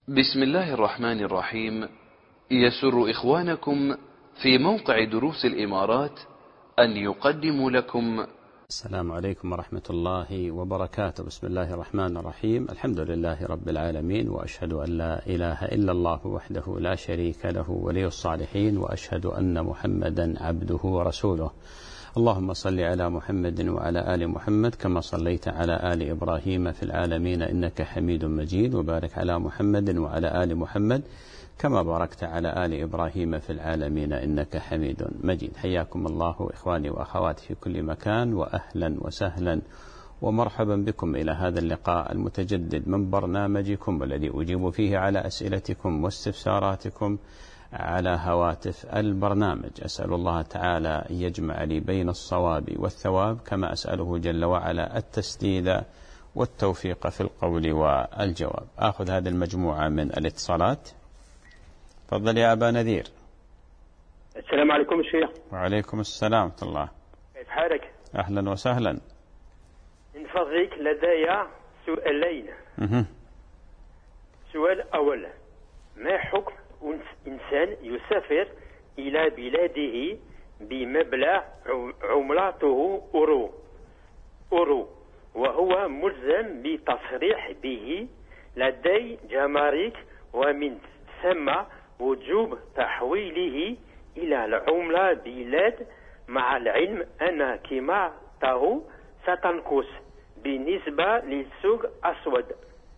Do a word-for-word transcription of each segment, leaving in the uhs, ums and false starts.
بسم الله الرحمن الرحيم. يسر إخوانكم في موقع دروس الإمارات أن يقدموا لكم. السلام عليكم ورحمة الله وبركاته. بسم الله الرحمن الرحيم. الحمد لله رب العالمين، وأشهد أن لا إله إلا الله وحده لا شريك له ولي الصالحين، وأشهد أن محمدا عبده ورسوله. اللهم صل على محمد وعلى آل محمد كما صليت على آل إبراهيم في العالمين إنك حميد مجيد، وبارك على محمد وعلى آل محمد كما باركت على آل إبراهيم في العالمين إنك حميد مجيد. حياكم الله إخواني وأخواتي في كل مكان، وأهلا وسهلا ومرحبا بكم إلى هذا اللقاء المتجدد من برنامجكم الذي أجيب فيه على أسئلتكم واستفساراتكم على هواتف البرنامج. أسأل الله تعالى أن يجمع لي بين الصواب والثواب، كما أسأله جل وعلا التسديد والتوفيق في القول والجواب. أخذ هذه المجموعة من الاتصالات. تفضل يا أبا نذير. السلام عليكم الشيخ. وعليكم السلام ورحمة الله. كيف حالك؟ أهلا وسهلا. من فضلك لدي سؤالين. مه. سؤال أول: ما حكم إنسان يسافر إلى بلاده بمبلغ عملته أورو أورو وهو ملزم بتصريح به لدي جمارك، ومن ثم وجوب تحويله إلى العملة بلاد، مع العلم أن قيمته ستنقص بالنسبة للسوق الأسود؟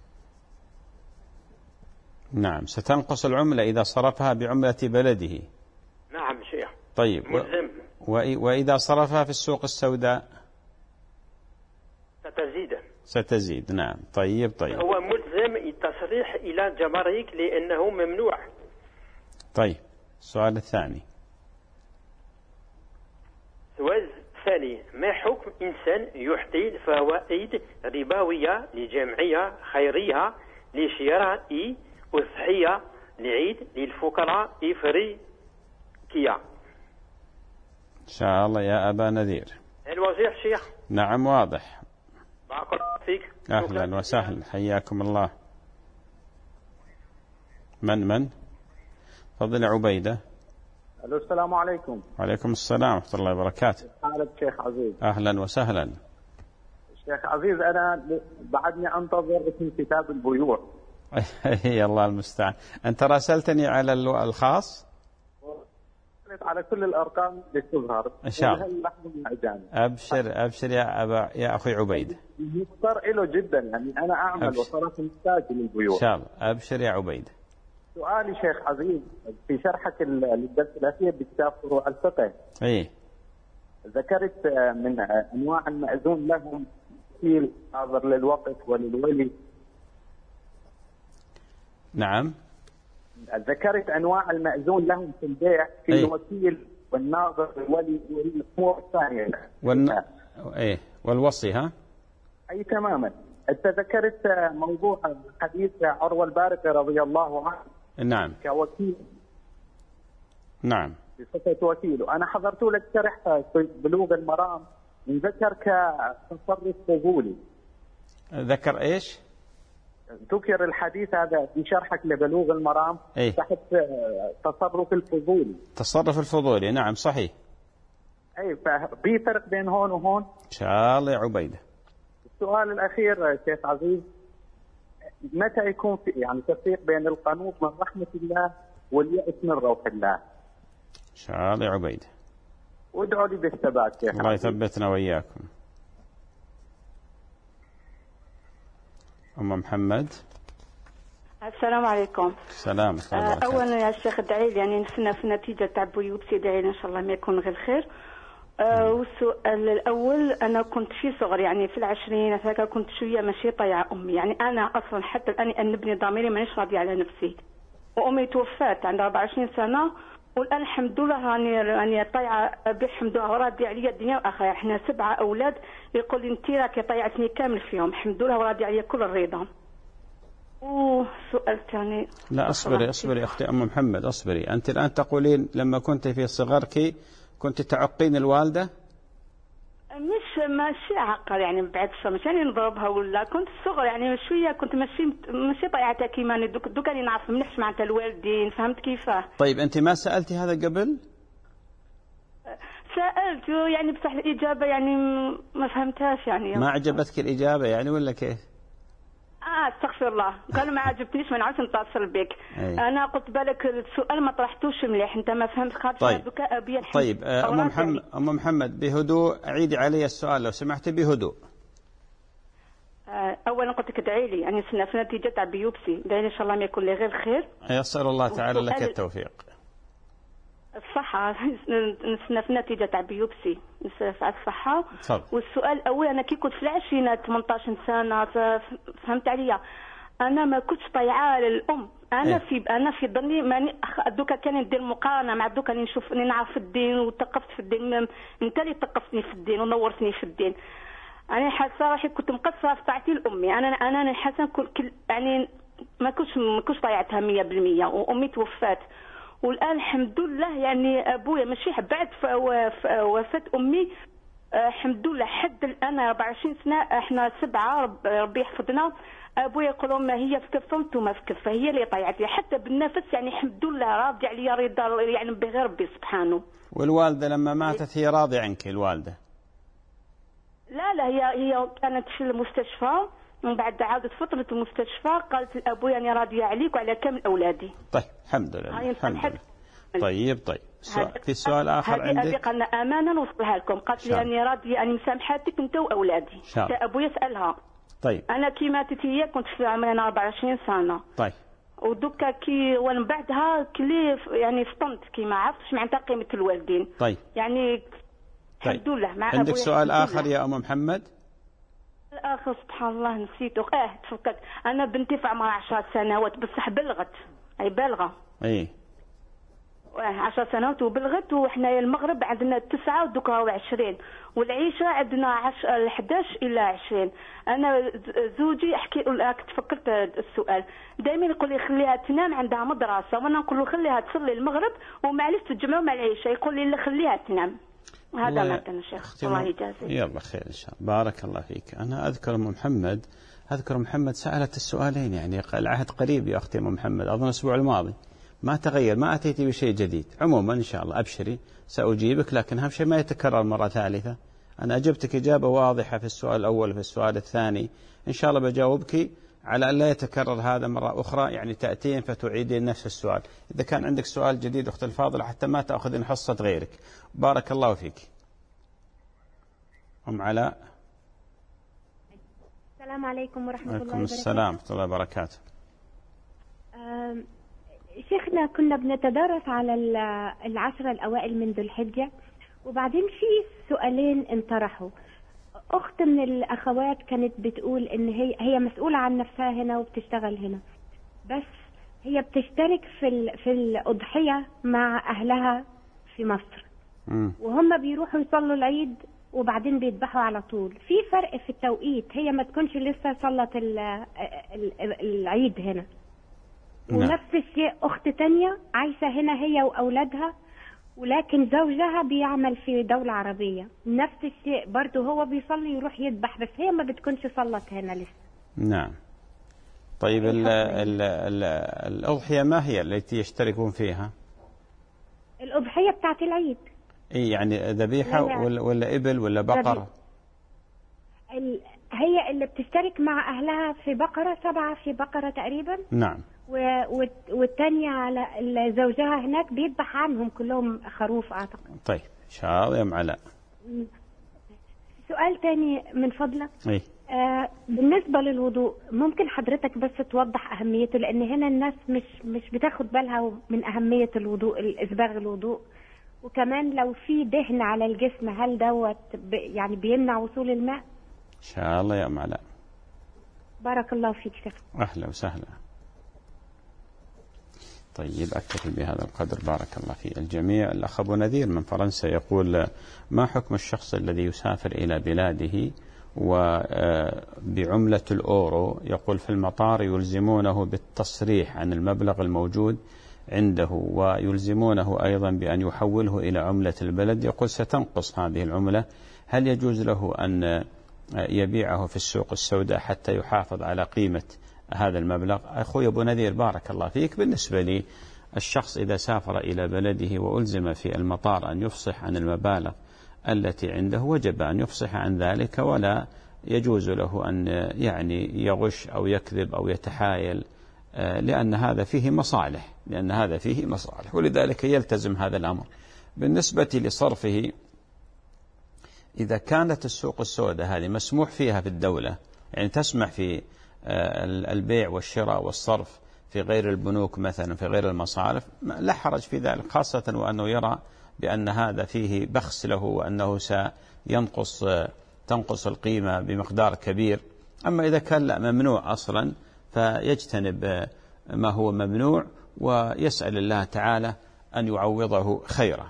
نعم، ستنقص العملة إذا صرفها بعملة بلده. نعم شيخ. طيب، ملزم. وإذا صرفها في السوق السوداء ستزيد. ستزيد. نعم. طيب طيب هو ملزم التصريح إلى جمارك لأنه ممنوع. طيب، السؤال الثاني. السؤال الثاني: ما حكم إنسان يعطي فوائد ربوية لجمعية خيرية لشراء أضحية لعيد للفقراء إفريقيا؟ إن شاء الله يا أبا نذير. هل واضح شيخ؟ نعم واضح. بارك الله فيك. أهلا وسهلا، حياكم الله. من من فضل عبيدة. الو السلام عليكم. وعليكم السلام ورحمة الله وبركاته. حالك شيخ عزيز؟ أهلا وسهلا. شيخ عزيز، أنا بعدني أنتظر اسم كتاب البيوع. يا الله المستعان. أنت راسلتني على الخاص؟ على كل الأرقام اللي تظهر إن شاء الله. أبشر أبشر يا أبا يا أخي عبيد. مضطر له جدا، يعني أنا أعمل وصرت محتاج للبيوع. إن شاء الله. أبشر يا عبيد. سؤالي شيخ عزيز، في شرحك للدرس الأخير بكتاب فروع الفقه، إيه، ذكرت من أنواع المأذون لهم وكيل ناظر للوقف وللولي. نعم. ذكرت أنواع المأذون لهم في البيع، في أيه؟ الوكيل والناظر والولي والأمور الثانية. والن... إيه والوصي. ها؟ أي تماما. أنت ذكرت موضوع حديث عروة البارقي رضي الله عنه. نعم. كوكيل. نعم. بصفة وكيل. وأنا حضرت لك شرح في بلوغ المرام، ذكر كتصرف فضولي. ذكر إيش؟ ذكر الحديث هذا في شرحك لبلوغ المرام. إيه؟ تحت تصرف الفضولي. تصرف الفضولي. نعم صحيح. أي، ففي فرق بين هون وهون. إن شاء الله يا عبيدة. السؤال الأخير شيخ عزيز: متى يكون في يعني تفريق بين القنوط من رحمة الله واليأس من روح الله؟ إن شاء الله يا عبيدة. وادعوا لي بالثبات شيخ. الله يثبتنا وإياكم. أم محمد. السلام عليكم. السلام. آه أولا يا شيخ ادعي لي، يعني نستنى في النتيجة تاع بيوبسي، ادعي لي إن شاء الله ما يكون غير خير. آه والسؤال الأول: أنا كنت في صغر يعني في العشرين هكا، كنت شوية ماشي طيعة أمي، يعني أنا أصلا حتى الآن أن نبني ضميري مانيش راضية على نفسي، وأمي توفات عندها أربعة وعشرين سنة، والآن الحمد لله راني راني طيعة بالحمد لله وراضية عليا الدنيا وآخرة. إحنا سبعة أولاد، يقول لي أنت راكي طيعتني كامل فيهم، الحمد لله وراضية عليا كل الرضا. وسؤال ثاني. لا اصبري اصبري أختي أم محمد، اصبري. أنت الآن تقولين لما كنت في صغرك كنت تعقين الوالدة؟ مش ماشي عقل يعني بعد الشر، مش يعني نضربها ولا. كنت الصغر يعني شويه كنت ماشي ماشي طيعتها كيما دوك دوك راني نعرف منحش معناتها الوالدين، فهمت كيفاه. طيب أنت ما سألتي هذا قبل؟ سألت يعني بصح الإجابة يعني ما فهمتهاش يعني. ما عجبتك الإجابة يعني ولا كيف؟ اه استغفر الله، قالوا ما عجبتنيش ما نعرفش نتصل بك. أي. انا قلت بالك السؤال ما طرحتوش مليح، انت ما فهمت خاطر. طيب ابي طيب ام محمد ام محمد بهدوء عيدي علي السؤال لو سمحتي بهدوء. آه اولا قلت لك ادعي لي يعني سنة في نتيجه تاع بيوبسي، ادعي لي ان شاء الله ما يكون لي غير خير. يسأل الله تعالى لك التوفيق. الصحة نسنا في نتيجة تاع بيوبسي نسنا على الصحة. طب. والسؤال الأول أنا كي كنت في العشرينات ثمانية عشر سنة فهمت عليا، أنا ما كنتش طيعة للأم. أنا إيه؟ في أنا في ظني ماني دوكا كان ندير مقارنة مع دوكا اللي نشوف إني نعرف الدين وثقفت في الدين. أنت اللي ثقفتني في الدين ونورتني في الدين. أنا حاسة روحي كنت مقصرة في طاعتي لأمي. أنا أنا حاسة كل يعني ما كنتش ما كنتش طيعتها مية بالمية، وأمي توفات. والآن الحمد لله يعني أبويا ماشي بعد وفاة أمي الحمد لله حد الآن أربعة وعشرين سنة احنا سبعة ربي يحفظنا. أبويا يقولوا ما هي في كفة وانتم في كفة، هي اللي طيعت لي حتى بالنفس يعني الحمد لله راضي عليا رضا يعني بغير ربي سبحانه. والوالدة لما ماتت هي راضية عنك الوالدة؟ لا لا هي هي كانت في المستشفى ومن بعد عادت فترة المستشفى قالت لأبويا يعني راضية عليك وعلى كامل أولادي. طيب الحمد لله الحمد لله. طيب طيب سؤال في سؤال آخر عندك؟ هذه قلنا أمانة نوصلها لكم. قالت لي أني راضية أني مسامحاتك أنت وأولادي. حتى أبويا سألها. طيب أنا كي ماتت هي كنت في عمري أربعة وعشرين سنة. طيب ودوكا كي ومن بعدها كلي يعني فطنت كي ما عرفتش معناتها قيمة الوالدين. طيب يعني الحمد طيب. لله. مع عندك سؤال آخر يا أم محمد؟ الآخر سبحان الله نسيته. اه تفكرت أنا بنتي في عمرها عشر سنوات بصح بلغت أي بالغة. أي عشر سنوات وبلغت. وإحنا المغرب عندنا تسعة ودوكا وعشرين والعيشة عندنا عش... الحداش إلى عشرين. أنا زوجي أحكي لك تفكرت السؤال دائما يقول لي خليها تنام عندها مدرسة، وأنا نقول له خليها تصلي المغرب ومعليش تجمعوا مع العيشة. يقول لي لا خليها تنام. هذا ما كان الشيخ الله يجازيك. يلا خير إن شاء الله. بارك الله فيك. أنا أذكر أم محمد أذكر محمد سألت السؤالين يعني العهد قريب يا أختي أم محمد، أظن الأسبوع الماضي ما تغير، ما أتيتي بشيء جديد. عموما إن شاء الله أبشري سأجيبك، لكن أهم شيء ما يتكرر مرة ثالثة. أنا أجبتك إجابة واضحة في السؤال الأول وفي السؤال الثاني، إن شاء الله بجاوبك على أن لا يتكرر هذا مرة أخرى، يعني تأتين فتعيدين نفس السؤال. إذا كان عندك سؤال جديد أخت الفاضلة حتى ما تأخذين حصة غيرك. بارك الله فيك. أم علاء. السلام عليكم ورحمة الله وبركاته. وعليكم السلام ورحمة الله وبركاته. شيخنا كنا بنتدرس على العشرة الأوائل من ذو الحجة، وبعدين في سؤالين انطرحوا. أخت من الأخوات كانت بتقول إن هي هي مسؤولة عن نفسها هنا وبتشتغل هنا، بس هي بتشترك في في الأضحية مع أهلها في مصر. م. وهم بيروحوا يصلوا العيد وبعدين بيذبحوا على طول. في فرق في التوقيت، هي ما تكونش لسه صلت العيد هنا. نعم. ونفس الشيء أخت تانية عايشة هنا هي وأولادها، ولكن زوجها بيعمل في دولة عربية، نفس الشيء برضه هو بيصلي يروح يذبح، بس هي ما بتكونش صلت هنا لسه. نعم. طيب ال ال ال الأضحية ما هي التي يشتركون فيها؟ الأضحية بتاعت العيد. إيه يعني ذبيحة ولا, ولا إبل ولا بقرة؟ ال... هي اللي بتشترك مع أهلها في بقرة، سبعة في بقرة تقريبا. نعم. و... والتانية على زوجها هناك بيذبح عنهم كلهم خروف أعتقد. طيب إن شاء الله يا أم علاء. سؤال تاني من فضلك. إيه؟ آه بالنسبة للوضوء ممكن حضرتك بس توضح أهميته، لأن هنا الناس مش مش بتاخد بالها من أهمية الوضوء، الإسباغ الوضوء، وكمان لو في دهن على الجسم هل دوت يعني بيمنع وصول الماء؟ إن شاء الله يا أم علاء. بارك الله فيك شيخ. أهلا وسهلا. طيب أكتفي بهذا القدر. بارك الله في الجميع. الأخ أبو نذير من فرنسا يقول: ما حكم الشخص الذي يسافر إلى بلاده وبعملة الأورو؟ يقول في المطار يلزمونه بالتصريح عن المبلغ الموجود عنده ويلزمونه أيضا بأن يحوله إلى عملة البلد، يقول ستنقص هذه العملة، هل يجوز له أن يبيعه في السوق السوداء حتى يحافظ على قيمة هذا المبلغ؟ أخوي أبو نذير بارك الله فيك، بالنسبة لي الشخص إذا سافر إلى بلده وألزم في المطار أن يفصح عن المبالغ التي عنده وجب أن يفصح عن ذلك، ولا يجوز له أن يعني يغش أو يكذب أو يتحايل، لأن هذا فيه مصالح لأن هذا فيه مصالح ولذلك يلتزم هذا الأمر. بالنسبة لصرفه، إذا كانت السوق السوداء هذه مسموح فيها في الدولة، يعني تسمح في البيع والشراء والصرف في غير البنوك مثلا، في غير المصارف، لا حرج في ذلك، خاصة وأنه يرى بأن هذا فيه بخس له وأنه سينقص تنقص القيمة بمقدار كبير. أما إذا كان لا ممنوع أصلا فيجتنب ما هو ممنوع ويسأل الله تعالى أن يعوضه خيرا.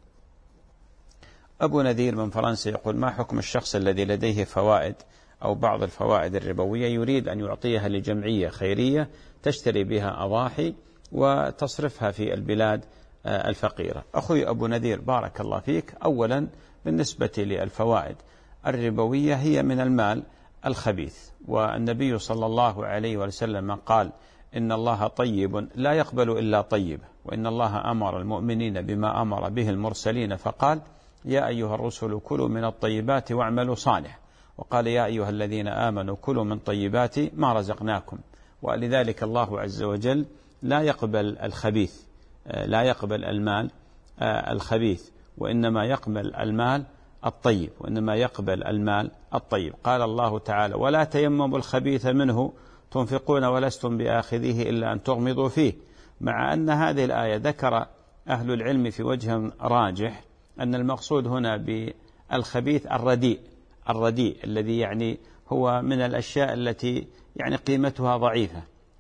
أبو نذير من فرنسا يقول: ما حكم الشخص الذي لديه فوائد أو بعض الفوائد الربوية يريد أن يعطيها لجمعية خيرية تشتري بها أضاحي وتصرفها في البلاد الفقيرة؟ أخوي أبو نذير بارك الله فيك، أولا بالنسبة للفوائد الربوية هي من المال الخبيث، والنبي صلى الله عليه وسلم قال: إن الله طيب لا يقبل إلا طيب، وإن الله أمر المؤمنين بما أمر به المرسلين فقال: يا أيها الرسل كلوا من الطيبات واعملوا صالح، وقال: يا أيها الذين آمنوا كلوا من طيبات ما رزقناكم. ولذلك الله عز وجل لا يقبل الخبيث، لا يقبل المال الخبيث، وإنما يقبل المال الطيب، وإنما يقبل المال الطيب. قال الله تعالى: ولا تيمموا الخبيث منه تنفقون ولستم بآخذيه إلا أن تغمضوا فيه. مع أن هذه الآية ذكر أهل العلم في وجه راجح أن المقصود هنا بالخبيث الرديء، الرديء الذي يعني هو من الأشياء التي يعني قيمتها ضعيفة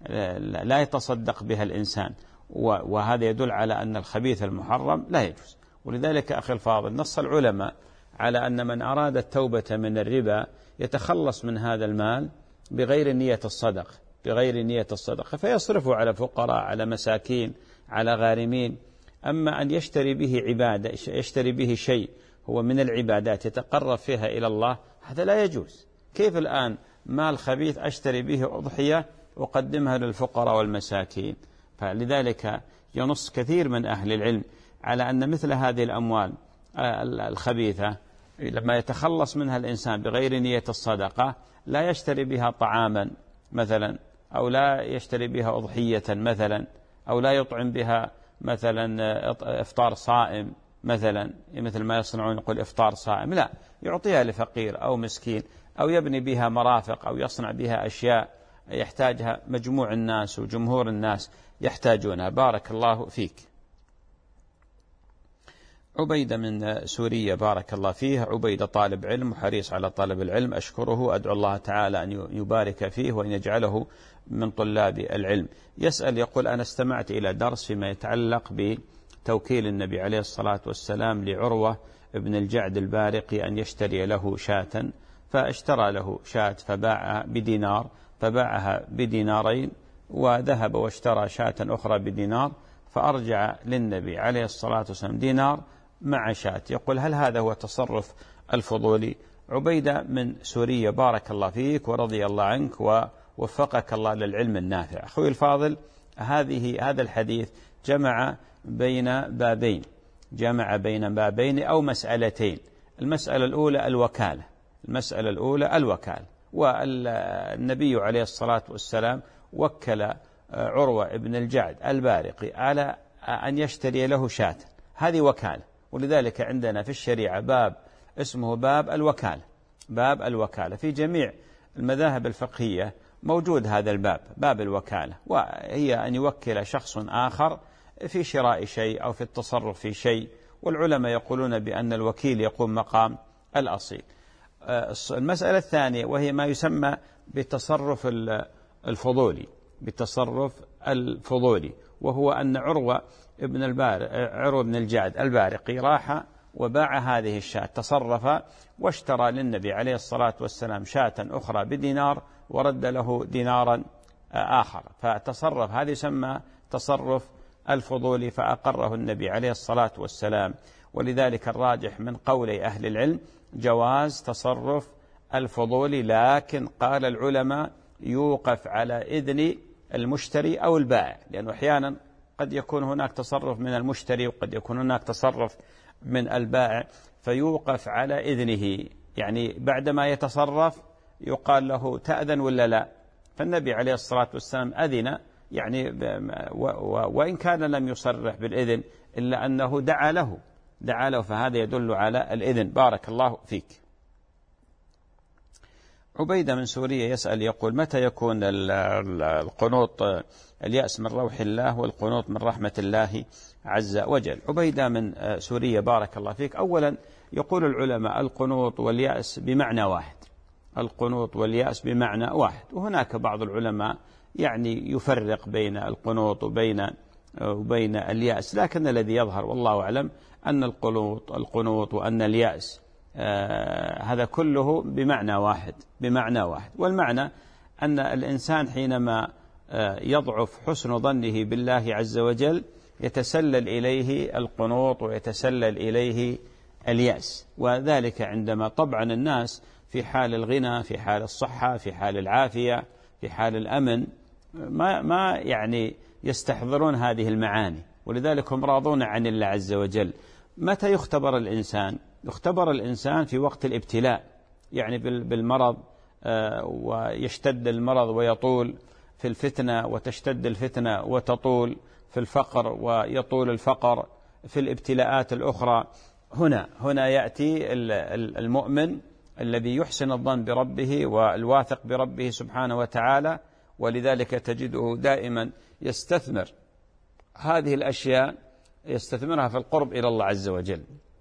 لا يتصدق بها الإنسان، وهذا يدل على أن الخبيث المحرم لا يجوز. ولذلك أخي الفاضل نص العلماء على أن من أراد التوبة من الربا يتخلص من هذا المال بغير نية الصدقة، بغير نية الصدقة فيصرفه على فقراء، على مساكين، على غارمين. أما أن يشتري به عبادة، يشتري به شيء هو من العبادات يتقرب فيها إلى الله، هذا لا يجوز. كيف الآن مال خبيث أشتري به أضحية وقدمها للفقراء والمساكين؟ فلذلك ينص كثير من أهل العلم على أن مثل هذه الأموال الخبيثة لما يتخلص منها الإنسان بغير نية الصدقة لا يشتري بها طعاما مثلا، أو لا يشتري بها أضحية مثلا، أو لا يطعم بها مثلا إفطار صائم مثلا، مثل ما يصنعون يقول إفطار صائم، لا، يعطيها لفقير أو مسكين، أو يبني بها مرافق، أو يصنع بها أشياء يحتاجها مجموع الناس وجمهور الناس يحتاجونها. بارك الله فيك. عبيدة من سوريا بارك الله فيه، عبيدة طالب علم وحريص على طلب العلم، أشكره، أدعو الله تعالى أن يبارك فيه وأن يجعله من طلاب العلم. يسأل يقول: أنا استمعت إلى درس فيما يتعلق بتوكيل النبي عليه الصلاة والسلام لعروة ابن الجعد البارقي أن يشتري له شاة، فاشترى له شاة فباعها بدينار، فباعها بدينارين، وذهب واشترى شاة أخرى بدينار، فأرجع للنبي عليه الصلاة والسلام دينار مع شاة. يقول: هل هذا هو تصرف الفضولي؟ عبيدة من سوريا بارك الله فيك ورضي الله عنك ووفقك الله للعلم النافع. أخوي الفاضل، هذه هذا الحديث جمع بين بابين، جمع بين بابين أو مسألتين. المسألة الأولى الوكالة، المسألة الأولى الوكالة، والنبي عليه الصلاة والسلام وكل عروة ابن الجعد البارقي على أن يشتري له شاة، هذه وكالة. ولذلك عندنا في الشريعة باب اسمه باب الوكالة، باب الوكالة في جميع المذاهب الفقهية موجود هذا الباب، باب الوكالة، وهي أن يوكل شخص آخر في شراء شيء أو في التصرف في شيء، والعلماء يقولون بأن الوكيل يقوم مقام الأصيل. المسألة الثانية وهي ما يسمى بالتصرف الفضولي، بالتصرف الفضولي، وهو أن عروة ابن البارق عروة بن الجعد البارقي راح وباع هذه الشاة، تصرف واشترى للنبي عليه الصلاة والسلام شاة أخرى بدينار ورد له دينارا آخر، فتصرف، هذا يسمى تصرف الفضولي فأقره النبي عليه الصلاة والسلام. ولذلك الراجح من قولي أهل العلم جواز تصرف الفضولي، لكن قال العلماء يوقف على إذن المشتري أو البائع، لأنه أحيانا قد يكون هناك تصرف من المشتري وقد يكون هناك تصرف من البائع، فيوقف على إذنه، يعني بعدما يتصرف يقال له تأذن ولا لا. فالنبي عليه الصلاة والسلام أذن، يعني وإن كان لم يصرح بالإذن إلا أنه دعا له دعا له فهذا يدل على الإذن. بارك الله فيك. عبيدة من سوريا يسأل يقول: متى يكون القنوط اليأس من روح الله والقنوط من رحمة الله عز وجل؟ عبيدة من سوريا بارك الله فيك. أولا يقول العلماء القنوط واليأس بمعنى واحد، القنوط واليأس بمعنى واحد، وهناك بعض العلماء يعني يفرق بين القنوط وبين وبين اليأس، لكن الذي يظهر والله أعلم أن القنوط القنوط وأن اليأس آه هذا كله بمعنى واحد بمعنى واحد والمعنى أن الإنسان حينما آه يضعف حسن ظنه بالله عز وجل يتسلل إليه القنوط ويتسلل إليه اليأس، وذلك عندما طبعا الناس في حال الغنى، في حال الصحة، في حال العافية، في حال الأمن، ما ما يعني يستحضرون هذه المعاني، ولذلك هم راضون عن الله عز وجل. متى يختبر الإنسان؟ يختبر الإنسان في وقت الابتلاء، يعني بالمرض ويشتد المرض ويطول، في الفتنة وتشتد الفتنة وتطول، في الفقر ويطول الفقر، في الابتلاءات الأخرى. هنا هنا يأتي المؤمن الذي يحسن الظن بربه والواثق بربه سبحانه وتعالى، ولذلك تجده دائما يستثمر هذه الأشياء، يستثمرها في القرب إلى الله عز وجل،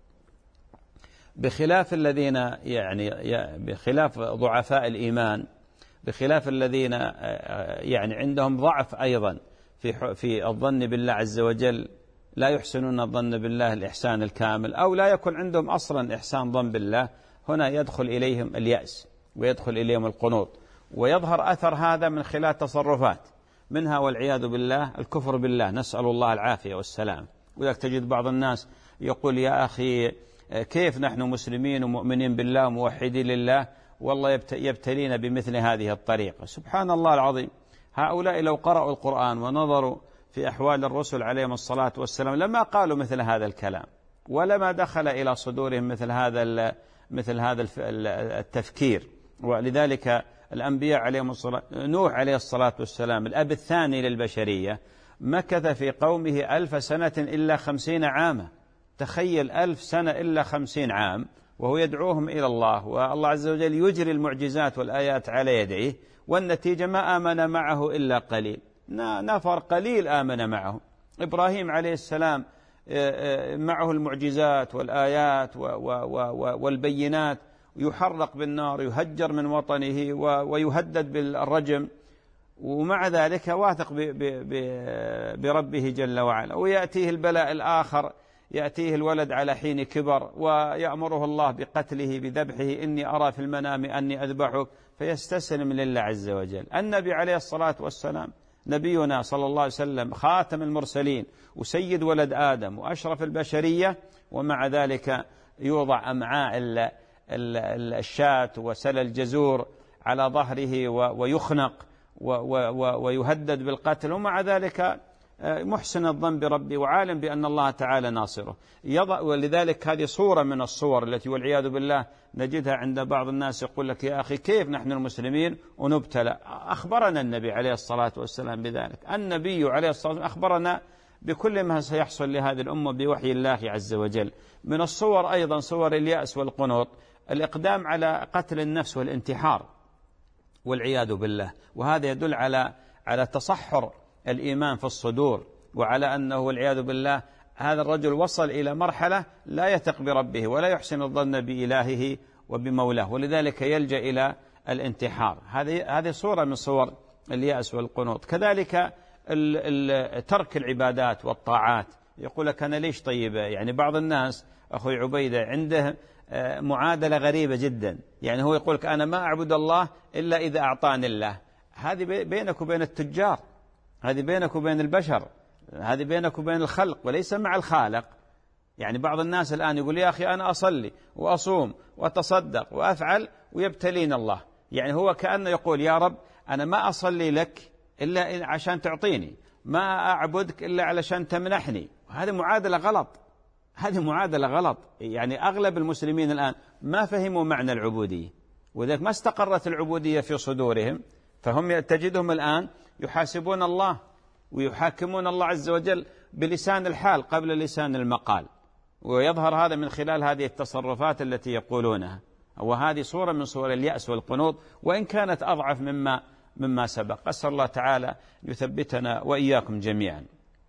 بخلاف الذين يعني بخلاف ضعفاء الإيمان، بخلاف الذين يعني عندهم ضعف أيضا في في الظن بالله عز وجل، لا يحسنون الظن بالله الإحسان الكامل، أو لا يكون عندهم أصلا إحسان ظن بالله. هنا يدخل إليهم اليأس ويدخل إليهم القنوط، ويظهر أثر هذا من خلال تصرفات، منها والعياذ بالله الكفر بالله، نسأل الله العافية والسلام. وذلك تجد بعض الناس يقول: يا أخي كيف نحن مسلمين ومؤمنين بالله وموحدين لله والله يبتلينا بمثل هذه الطريقة؟ سبحان الله العظيم، هؤلاء لو قرأوا القرآن ونظروا في أحوال الرسل عليهم الصلاة والسلام لما قالوا مثل هذا الكلام، ولما دخل إلى صدورهم مثل هذا مثل هذا التفكير. ولذلك الأنبياء عليهم الصلاة، نوح عليه الصلاة والسلام الأب الثاني للبشرية، مكث في قومه ألف سنة إلا خمسين عاما. تخيل ألف سنة إلا خمسين عام وهو يدعوهم إلى الله، والله عز وجل يجري المعجزات والآيات على يديه، والنتيجة ما آمن معه إلا قليل، نفر قليل آمن معه. إبراهيم عليه السلام معه المعجزات والآيات والبينات، يحرق بالنار، يهجر من وطنه ويهدد بالرجم، ومع ذلك واثق بربه جل وعلا. ويأتيه البلاء الآخر، يأتيه الولد على حين كبر ويأمره الله بقتله بذبحه: إني أرى في المنام أني أذبحك، فيستسلم لله عز وجل. النبي عليه الصلاة والسلام نبينا صلى الله عليه وسلم خاتم المرسلين وسيد ولد آدم وأشرف البشرية، ومع ذلك يوضع أمعاء الشاة وسل الجزور على ظهره ويخنق ويهدد بالقتل، ومع ذلك محسن الظن بربه وعالم بأن الله تعالى ناصره. ولذلك هذه صورة من الصور التي والعياذ بالله نجدها عند بعض الناس، يقول لك: يا أخي كيف نحن المسلمين ونبتلى؟ أخبرنا النبي عليه الصلاة والسلام بذلك. النبي عليه الصلاة والسلام أخبرنا بكل ما سيحصل لهذه الأمة بوحي الله عز وجل. من الصور أيضا صور اليأس والقنوط الإقدام على قتل النفس والانتحار والعياذ بالله، وهذا يدل على على تصحر الإيمان في الصدور، وعلى أنه والعياذ بالله هذا الرجل وصل إلى مرحلة لا يثق بربه ولا يحسن الظن بإلهه وبمولاه، ولذلك يلجأ إلى الانتحار. هذه هذه صورة من صور اليأس والقنوط. كذلك ترك العبادات والطاعات، يقول لك: أنا ليش طيب؟ يعني بعض الناس أخوي عبيدة عنده معادلة غريبة جدا، يعني هو يقول لك: أنا ما أعبد الله إلا إذا أعطاني الله. هذه بينك وبين التجار، هذه بينك وبين البشر، هذه بينك وبين الخلق وليس مع الخالق. يعني بعض الناس الآن يقول يا أخي أنا أصلي وأصوم وأتصدق وأفعل ويبتلين الله، يعني هو كأنه يقول يا رب أنا ما أصلي لك إلا عشان تعطيني، ما أعبدك إلا علشان تمنحني. هذه معادلة غلط، هذه معادلة غلط. يعني أغلب المسلمين الآن ما فهموا معنى العبودية، وذلك ما استقرت العبودية في صدورهم، فهم تجدهم الآن يحاسبون الله ويحاكمون الله عز وجل بلسان الحال قبل لسان المقال، ويظهر هذا من خلال هذه التصرفات التي يقولونها، وهذه صورة من صور اليأس والقنوط، وإن كانت أضعف مما مما سبق. أسأل الله تعالى يثبتنا وإياكم جميعا.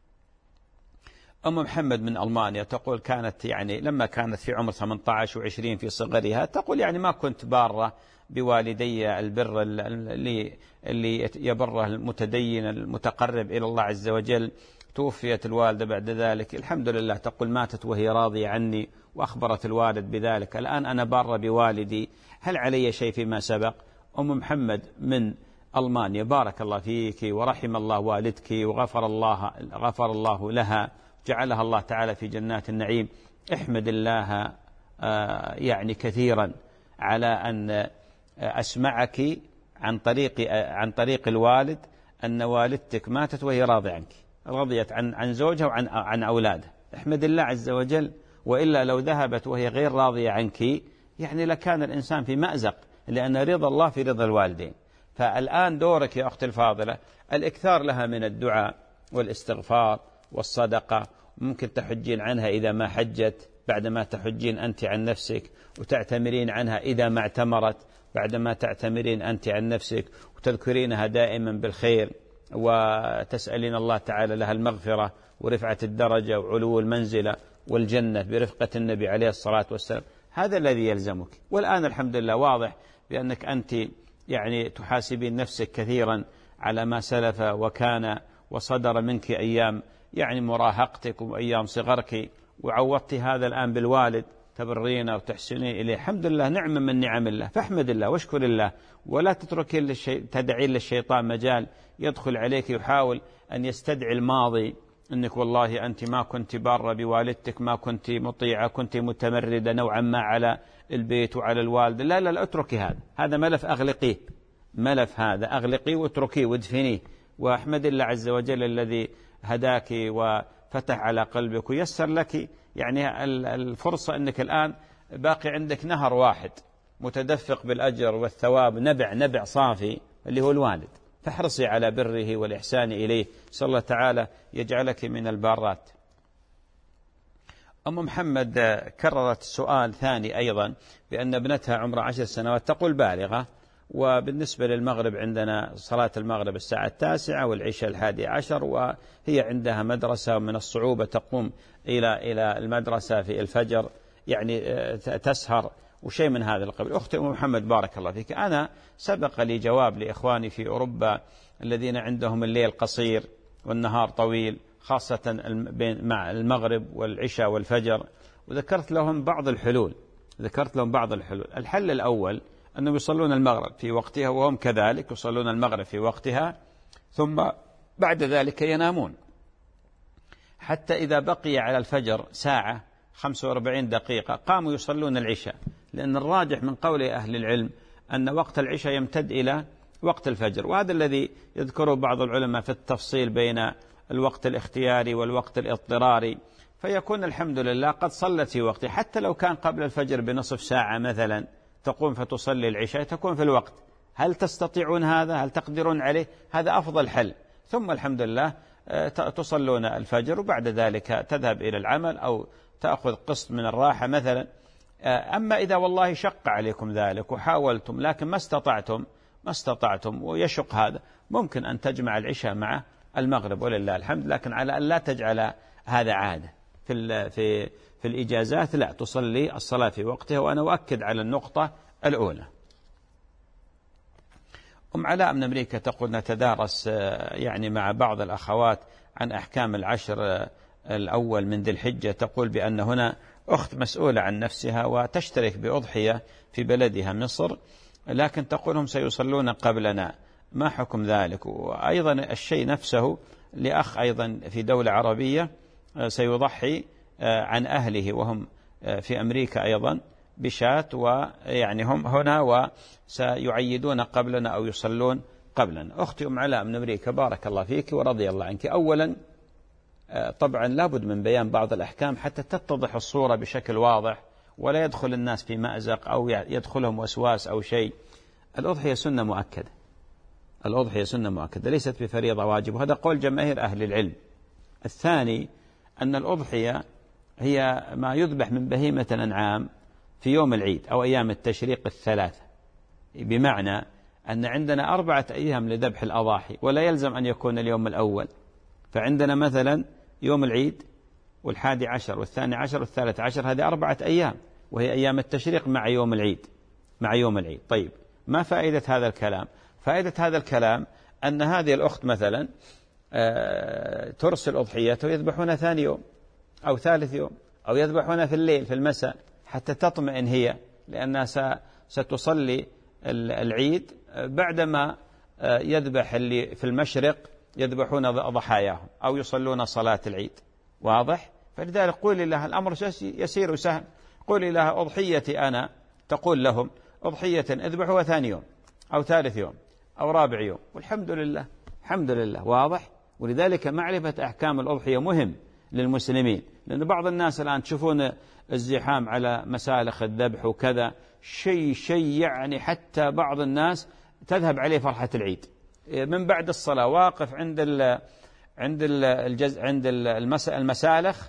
أم محمد من ألمانيا تقول كانت يعني لما كانت في عمر ثمانية عشر وعشرين في صغرها، تقول يعني ما كنت بارة بوالدي البر اللي, اللي يبره المتدين المتقرب إلى الله عز وجل. توفيت الوالدة بعد ذلك، الحمد لله تقول ماتت وهي راضية عني وأخبرت الوالد بذلك. الآن أنا بارة بوالدي، هل علي شيء فيما سبق؟ أم محمد من ألمانيا بارك الله فيك ورحم الله والدك وغفر الله غفر الله لها، جعلها الله تعالى في جنات النعيم. احمد الله يعني كثيرا على أن أسمعك عن طريق عن طريق الوالد أن والدتك ماتت وهي راضية عنك، رضيت عن عن زوجها وعن عن أولادها. احمد الله عز وجل، وإلا لو ذهبت وهي غير راضية عنك يعني لكان الإنسان في مأزق، لأن رضا الله في رضا الوالدين. فالآن دورك يا أختي الفاضلة الإكثار لها من الدعاء والاستغفار والصدقة. ممكن تحجين عنها إذا ما حجت بعدما تحجين أنت عن نفسك، وتعتمرين عنها إذا ما اعتمرت بعدما تعتمرين أنت عن نفسك، وتذكرينها دائما بالخير، وتسألين الله تعالى لها المغفرة ورفعة الدرجة وعلو المنزلة والجنة برفقة النبي عليه الصلاة والسلام. هذا الذي يلزمك. والآن الحمد لله واضح بأنك أنت يعني تحاسبين نفسك كثيرا على ما سلف وكان وصدر منك أيام يعني مراهقتك وأيام صغرك، وعوضت هذا الآن بالوالد تبرين وتحسنين إليه. الحمد لله نعمة من نعم الله، فاحمد الله واشكر الله، ولا تتركين للشي... تدعين للشيطان مجال يدخل عليك يحاول أن يستدعي الماضي، أنك والله أنت ما كنت بارة بوالدتك، ما كنت مطيعة، كنت متمردة نوعا ما على البيت وعلى الوالد. لا لا لا اتركي هذا، هذا ملف أغلقيه، ملف هذا أغلقيه واتركيه وادفنيه. وأحمد الله عز وجل الذي هداك وفتح على قلبك ويسر لك يعني الفرصة أنك الآن باقي عندك نهر واحد متدفق بالأجر والثواب، نبع نبع صافي اللي هو الوالد، فاحرصي على بره والإحسان إليه. صلى الله تعالى يجعلك من البارات. أم محمد كررت سؤال ثاني أيضا بأن ابنتها عمرها عشر سنوات، تقول بالغة، وبالنسبة للمغرب عندنا صلاة المغرب الساعة التاسعة والعشاء الحادي عشر، وهي عندها مدرسة ومن الصعوبة تقوم إلى إلى المدرسة في الفجر، يعني تسهر وشيء من هذا القبيل. أختي أم محمد بارك الله فيك، أنا سبق لي جواب لإخواني في أوروبا الذين عندهم الليل قصير والنهار طويل، خاصة مع المغرب والعشاء والفجر، وذكرت لهم بعض الحلول ذكرت لهم بعض الحلول. الحل الأول أنهم يصلون المغرب في وقتها، وهم كذلك يصلون المغرب في وقتها، ثم بعد ذلك ينامون حتى إذا بقي على الفجر ساعة خمسة وأربعين دقيقة قاموا يصلون العشاء، لأن الراجح من قول أهل العلم أن وقت العشاء يمتد إلى وقت الفجر. وهذا الذي يذكره بعض العلماء في التفصيل بين الوقت الاختياري والوقت الاضطراري، فيكون الحمد لله قد صلت في وقته، حتى لو كان قبل الفجر بنصف ساعة مثلا تقوم فتصلي العشاء تكون في الوقت. هل تستطيعون هذا؟ هل تقدرون عليه؟ هذا أفضل حل. ثم الحمد لله تصلون الفجر، وبعد ذلك تذهب إلى العمل أو تأخذ قسط من الراحة مثلا. أما إذا والله شق عليكم ذلك وحاولتم لكن ما استطعتم ما استطعتم ويشق هذا، ممكن أن تجمع العشاء مع المغرب ولله الحمد، لكن على أن لا تجعل هذا عادة. في في في الإجازات لا، تصلي الصلاة في وقتها. وأنا أؤكد على النقطة الأولى. أم علاء من أمريكا تقول نتدارس يعني مع بعض الأخوات عن أحكام العشر الأول من ذي الحجة. تقول بأن هنا أخت مسؤولة عن نفسها وتشترك بأضحية في بلدها مصر، لكن تقولهم سيصلون قبلنا، ما حكم ذلك؟ وأيضا الشيء نفسه لأخ أيضا في دولة عربية سيضحي عن أهله وهم في أمريكا أيضا بشاة، ويعني هم هنا وسيعيدون قبلنا أو يصلون قبلنا. أختي أم علاء من أمريكا، بارك الله فيك ورضي الله عنك. أولا طبعا لابد من بيان بعض الأحكام حتى تتضح الصورة بشكل واضح ولا يدخل الناس في مأزق أو يدخلهم وسواس أو شيء. الأضحية سنة مؤكدة، الأضحية سنة مؤكدة ليست بفريضة واجب، وهذا قول جماهير أهل العلم. الثاني أن الأضحية هي ما يذبح من بهيمة الأنعام في يوم العيد أو أيام التشريق الثلاثة، بمعنى أن عندنا أربعة أيام لذبح الأضاحي ولا يلزم أن يكون اليوم الأول. فعندنا مثلا يوم العيد والحادي عشر والثاني عشر والثالث عشر، هذه أربعة أيام وهي أيام التشريق مع يوم العيد مع يوم العيد. طيب ما فائدة هذا الكلام؟ فائدة هذا الكلام أن هذه الأخت مثلا ترسل أضحيته ويذبحون ثاني يوم أو ثالث يوم أو يذبحون في الليل في المساء حتى تطمئن هي، لأنها ستصلي العيد بعدما يذبح اللي في المشرق يذبحون ضحاياهم أو يصلون صلاة العيد. واضح؟ فلذلك قولي لها الأمر يسير وسهل، قولي لها أضحيتي أنا، تقول لهم أضحية اذبحوها ثاني يوم أو ثالث يوم أو رابع يوم، والحمد لله الحمد لله. واضح؟ ولذلك معرفة أحكام الأضحية مهم للمسلمين، لأن بعض الناس الآن تشوفون الزحام على مسالخ الذبح وكذا، شيء شيء يعني حتى بعض الناس تذهب عليه فرحة العيد من بعد الصلاة، واقف عند ال عند الجز عند المسالخ،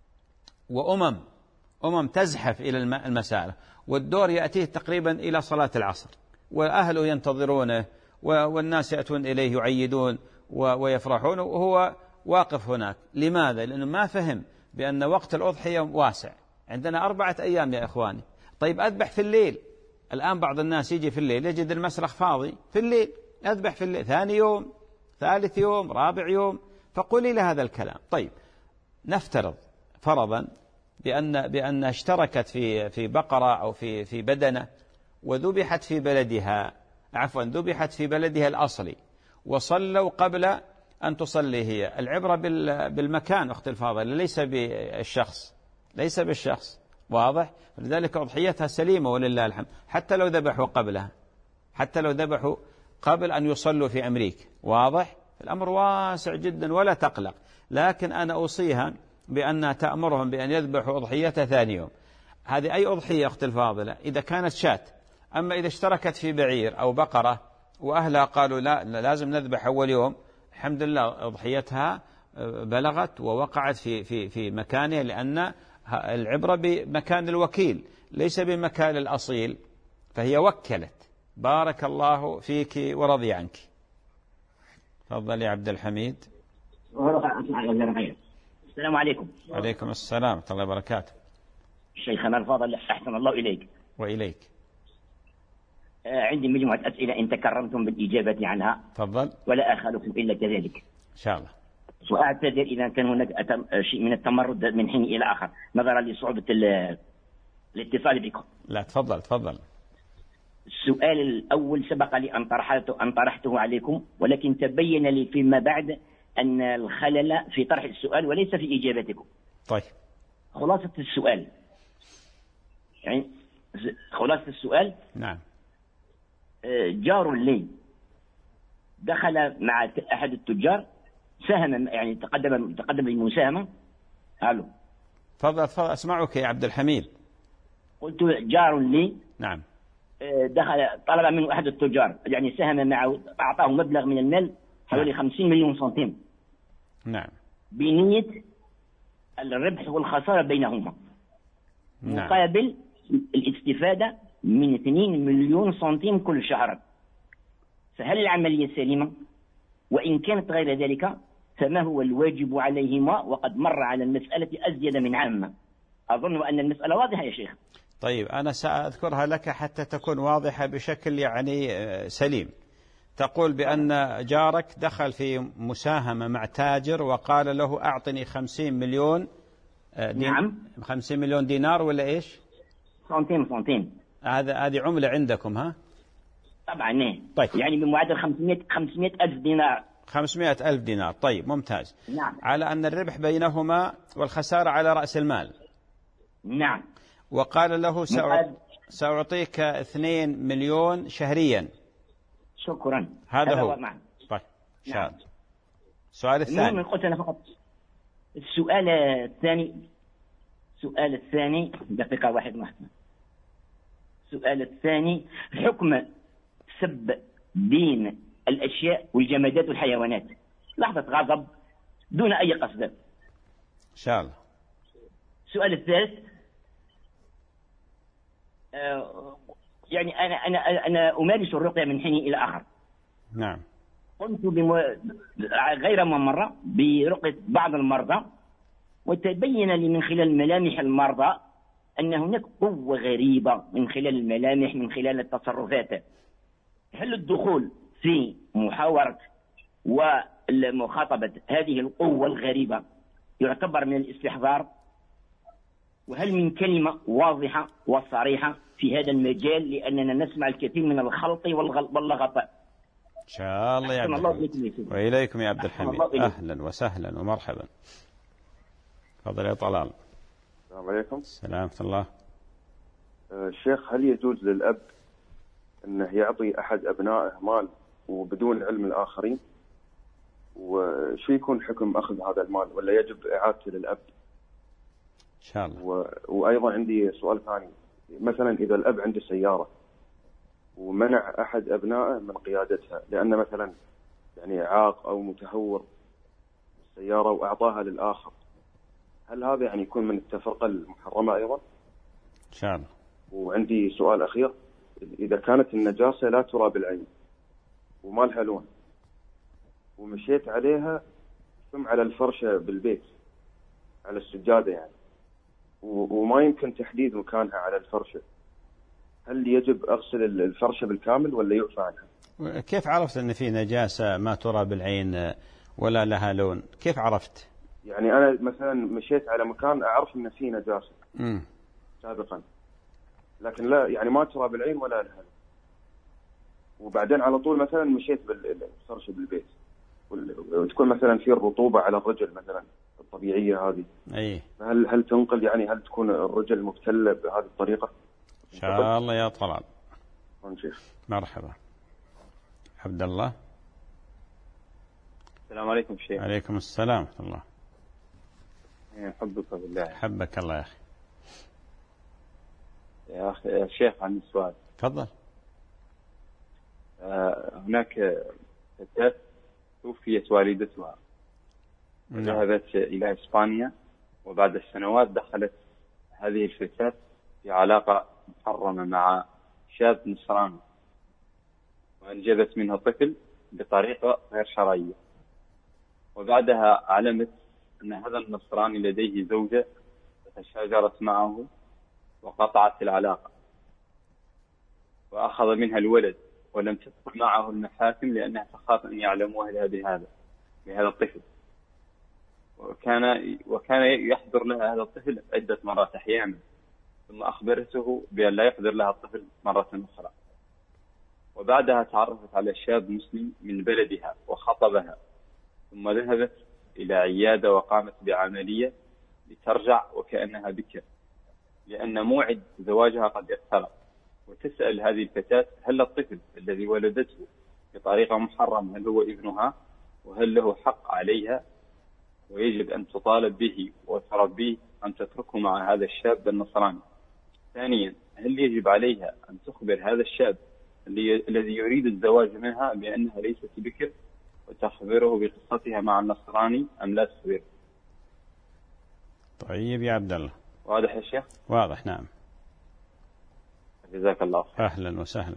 وأمم أمم تزحف إلى المسالخ، والدور يأتيه تقريبا إلى صلاة العصر، وأهله ينتظرونه والناس يأتون إليه يعيدون ويفرحون وهو واقف هناك. لماذا؟ لأنه ما فهم بأن وقت الأضحية واسع، عندنا أربعة أيام يا إخواني. طيب أذبح في الليل، الآن بعض الناس يجي في الليل يجد المسرح فاضي في الليل، أذبح في الليل ثاني يوم ثالث يوم رابع يوم، فقولي له هذا الكلام. طيب نفترض فرضا بأن بأن اشتركت في في بقرة أو في في بدنة وذبحت في بلدها، عفوا ذبحت في بلدها الأصلي وصلوا قبل أن تصلي هي. العبرة بالمكان أخت الفاضلة ليس بالشخص، ليس بالشخص. واضح؟ لذلك أضحيتها سليمة ولله الحمد، حتى لو ذبحوا قبلها، حتى لو ذبحوا قبل أن يصلوا في أمريكا. واضح؟ الأمر واسع جدا ولا تقلق، لكن أنا أوصيها بأن تأمرهم بأن يذبحوا أضحيتها ثاني يوم. هذه أي أضحية أخت الفاضلة إذا كانت شاة. أما إذا اشتركت في بعير أو بقرة وأهلها قالوا لا لازم نذبح أول يوم، الحمد لله أضحيتها بلغت ووقعت في في في مكانها، لأن العبرة بمكان الوكيل ليس بمكان الأصيل، فهي وكلت. بارك الله فيك ورضي عنك. تفضل يا عبد الحميد. السلام عليكم. وعليكم السلام ورحمة الله وبركاته. شيخنا الفاضل أحسن الله إليك. وإليك. آه عندي مجموعة أسئلة إن تكرمتم بالإجابة عنها. تفضل. ولا أخالكم إلا كذلك. إن شاء الله. وأعتذر إذا كان هناك شيء من التمرد من حين إلى آخر نظرا لصعوبة الاتصال بكم. لا تفضل تفضل. السؤال الأول سبق لي أن طرحته أن طرحته عليكم، ولكن تبين لي فيما بعد أن الخلل في طرح السؤال وليس في إجابتكم. طيب. خلاصة السؤال يعني خلاصة السؤال نعم. جار لي دخل مع أحد التجار، ساهم يعني تقدم تقدم للمساهمة. الو. تفضل تفضل أسمعك يا عبد الحميد. قلت جار لي. نعم. دخل طلب منه أحد التجار يعني ساهم معه، أعطاه مبلغ من المال حوالي نعم. خمسين مليون سنتيم. نعم. بنية الربح والخسارة بينهما. نعم. مقابل الاستفادة من اثنين مليون سنتيم كل شهر. فهل العملية سليمة؟ وإن كانت غير ذلك فما هو الواجب عليهما؟ وقد مر على المسألة أزيد من عامة. أظن أن المسألة واضحة يا شيخ. طيب أنا سأذكرها لك حتى تكون واضحة بشكل يعني سليم. تقول بأن جارك دخل في مساهمة مع تاجر وقال له أعطني خمسين مليون دين نعم. خمسين مليون دينار ولا إيش؟ سنتيم سنتيم. هذا هذه عملة عندكم ها؟ طبعا. طيب. يعني بمعدل خمسمائة خمسمائة ألف دينار خمسمائة ألف دينار. طيب ممتاز. نعم. على أن الربح بينهما والخسارة على رأس المال. نعم. وقال له سأعطيك اثنين مليون شهريا. شكرا. هذا هو. نعم. طيب نعم. السؤال الثاني. قلت أنا فقط السؤال الثاني. السؤال الثاني دقيقة واحد واحدة. السؤال الثاني حكم سب دين الأشياء والجمادات والحيوانات لحظة غضب دون أي قصد. إن شاء الله. السؤال الثالث آه يعني أنا أنا أنا أمارس الرقية من حين إلى آخر. نعم. قمت بمو... غير ما مرة برقية بعض المرضى، وتبين لي من خلال ملامح المرضى أن هناك قوة غريبة من خلال الملامح، من خلال التصرفات. هل الدخول في محاورة ومخاطبة هذه القوة الغريبة يعتبر من الاستحضار؟ وهل من كلمة واضحة وصريحة في هذا المجال، لأننا نسمع الكثير من الخلط واللغط؟ إن شاء الله يا عبد الحميد. وإليكم يا عبد الحميد. أهلا وسهلا ومرحبا. تفضل يا طلال. السلام عليكم. السلام ورحمة الله. الشيخ، هل يجوز للأب أنه يعطي أحد أبنائه مال وبدون علم الآخرين؟ وشو يكون حكم أخذ هذا المال، ولا يجب إعادته للأب؟ إن شاء الله. و... وأيضا عندي سؤال ثاني. مثلا إذا الأب عنده سيارة ومنع أحد أبنائه من قيادتها لأنه مثلا يعني عاق أو متهور السيارة وأعطاها للآخر، هل هذا يعني يكون من التفرقة المحرمة أيضا؟ إن شاء الله. وعندي سؤال أخير. إذا كانت النجاسة لا ترى بالعين وما لها لون ومشيت عليها ثم على الفرشة بالبيت على السجادة يعني وما يمكن تحديد مكانها على الفرشة، هل يجب أغسل الفرشة بالكامل ولا يعفى عنها؟ كيف عرفت أن في نجاسة ما ترى بالعين ولا لها لون؟ كيف عرفت؟ يعني أنا مثلا مشيت على مكان أعرف أن فيه نجاسة م. سابقا، لكن لا يعني ما ترى بالعين ولا لها لون، وبعدين على طول مثلا مشيت بالفرشة بالبيت وتكون مثلا في الرطوبة على الرجل مثلا الطبيعية هذه، أي هل هل تنقل يعني هل تكون الرجل مبتلة بهذه الطريقة؟ إن شاء الله يا طلال. شيخ. مرحبا. عبد الله. السلام عليكم شيخ. عليكم السلام ورحمة الله. حبك بالله. حبك الله يا أخي. يا أخي يا شيخ عندي سؤال. تفضل. آه هناك فتاة توفيت والدتها وذهبت إلى إسبانيا، وبعد السنوات دخلت هذه الفتاة في علاقة محرمة مع شاب نصراني وأنجبت منها طفل بطريقة غير شرعية، وبعدها علمت أن هذا النصراني لديه زوجة فتشاجرت معه وقطعت العلاقة وأخذ منها الولد، ولم تدخل معه المحاكم لأنها تخاف أن يعلموا أهلها بهذا بهذا الطفل، وكان وكان يحضر لها هذا الطفل عدة مرات أحيانا، ثم أخبرته بأن لا يحضر لها الطفل مرة أخرى. وبعدها تعرفت على شاب مسلم من بلدها وخطبها، ثم ذهبت إلى عيادة وقامت بعملية لترجع وكأنها بكر لأن موعد زواجها قد اقترب، وتسأل هذه الفتاة هل الطفل الذي ولدته بطريقة محرمة هل هو ابنها، وهل له حق عليها ويجب أن تطالب به وتربيه أم تتركه مع هذا الشاب النصراني. ثانيا، هل يجب عليها أن تخبر هذا الشاب الذي يريد الزواج منها بأنها ليست بكر وتخبره بقصتها مع النصراني أم لا تخبره؟ طيب يا عبد الله. واضح يا شيخ؟ واضح نعم. جزاك الله خير. أهلا وسهلا.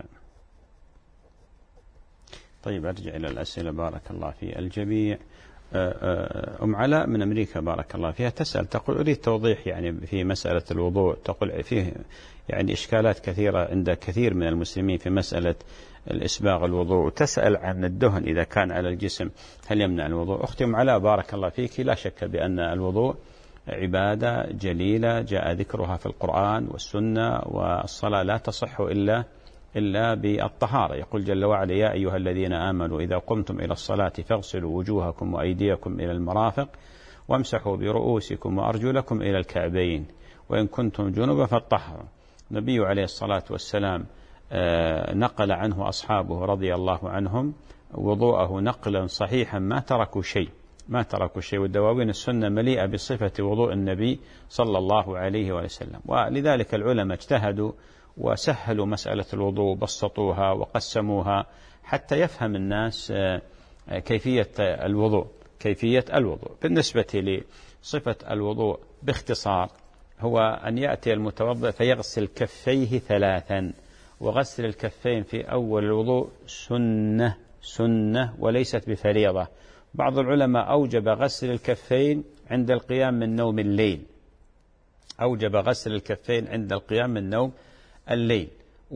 طيب أرجع إلى الأسئلة بارك الله في الجميع. أم علاء من أمريكا بارك الله فيها تسأل تقول أريد توضيح يعني في مسألة الوضوء، تقول فيه يعني إشكالات كثيرة عند كثير من المسلمين في مسألة الإسباغ الوضوء، وتسأل عن الدهن إذا كان على الجسم هل يمنع الوضوء. أختي أم علاء بارك الله فيك، لا شك بأن الوضوء عبادة جليلة جاء ذكرها في القرآن والسنة، والصلاة لا تصح إلا إلا بالطهارة. يقول جل وعلا: يا أيها الذين آمنوا إذا قمتم إلى الصلاة فاغسلوا وجوهكم وأيديكم إلى المرافق وامسحوا برؤوسكم وأرجلكم إلى الكعبين وإن كنتم جنبا فاطهروا. النبي عليه الصلاة والسلام نقل عنه أصحابه رضي الله عنهم وضوءه نقلا صحيحا ما تركوا شيء ما تركوا شيء والدواوين السنة مليئة بصفة وضوء النبي صلى الله عليه وسلم. ولذلك العلماء اجتهدوا وسهلوا مسألة الوضوء، بسطوها وقسموها حتى يفهم الناس كيفية الوضوء كيفية الوضوء. بالنسبة لصفة الوضوء باختصار هو أن يأتي المتوضئ فيغسل كفيه ثلاثا، وغسل الكفين في أول الوضوء سنة سنة وليست بفريضة. بعض العلماء أوجب غسل الكفين عند القيام من نوم الليل أوجب غسل الكفين عند القيام من نوم الليل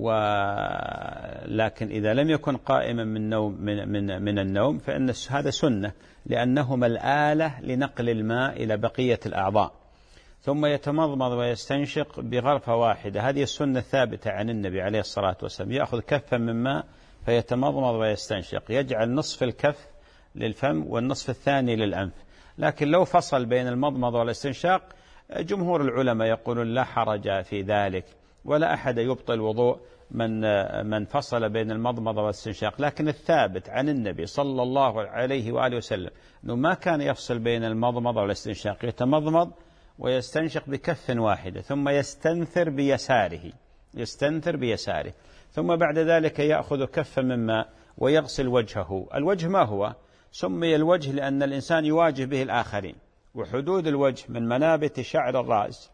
ولكن إذا لم يكن قائما من نوم من من من النوم فإن هذا سنة، لأنهما الآلة لنقل الماء إلى بقية الأعضاء. ثم يتمضمض ويستنشق بغرفة واحدة، هذه السنة الثابتة عن النبي عليه الصلاة والسلام. يأخذ كفا من ماء فيتمضمض ويستنشق، يجعل نصف الكف للفم والنصف الثاني للأنف. لكن لو فصل بين المضمض والاستنشاق جمهور العلماء يقولون لا حرج في ذلك، ولا أحد يبطل وضوء من من فصل بين المضمض والاستنشاق. لكن الثابت عن النبي صلى الله عليه وآله وسلم أنه ما كان يفصل بين المضمض والاستنشاق، يتمضمض ويستنشق بكف واحدة ثم يستنثر بيساره يستنثر بيساره ثم بعد ذلك يأخذ كفا من ماء ويغسل وجهه. الوجه ما هو؟ سمي الوجه لأن الإنسان يواجه به الآخرين، وحدود الوجه من منابت شعر الرأس،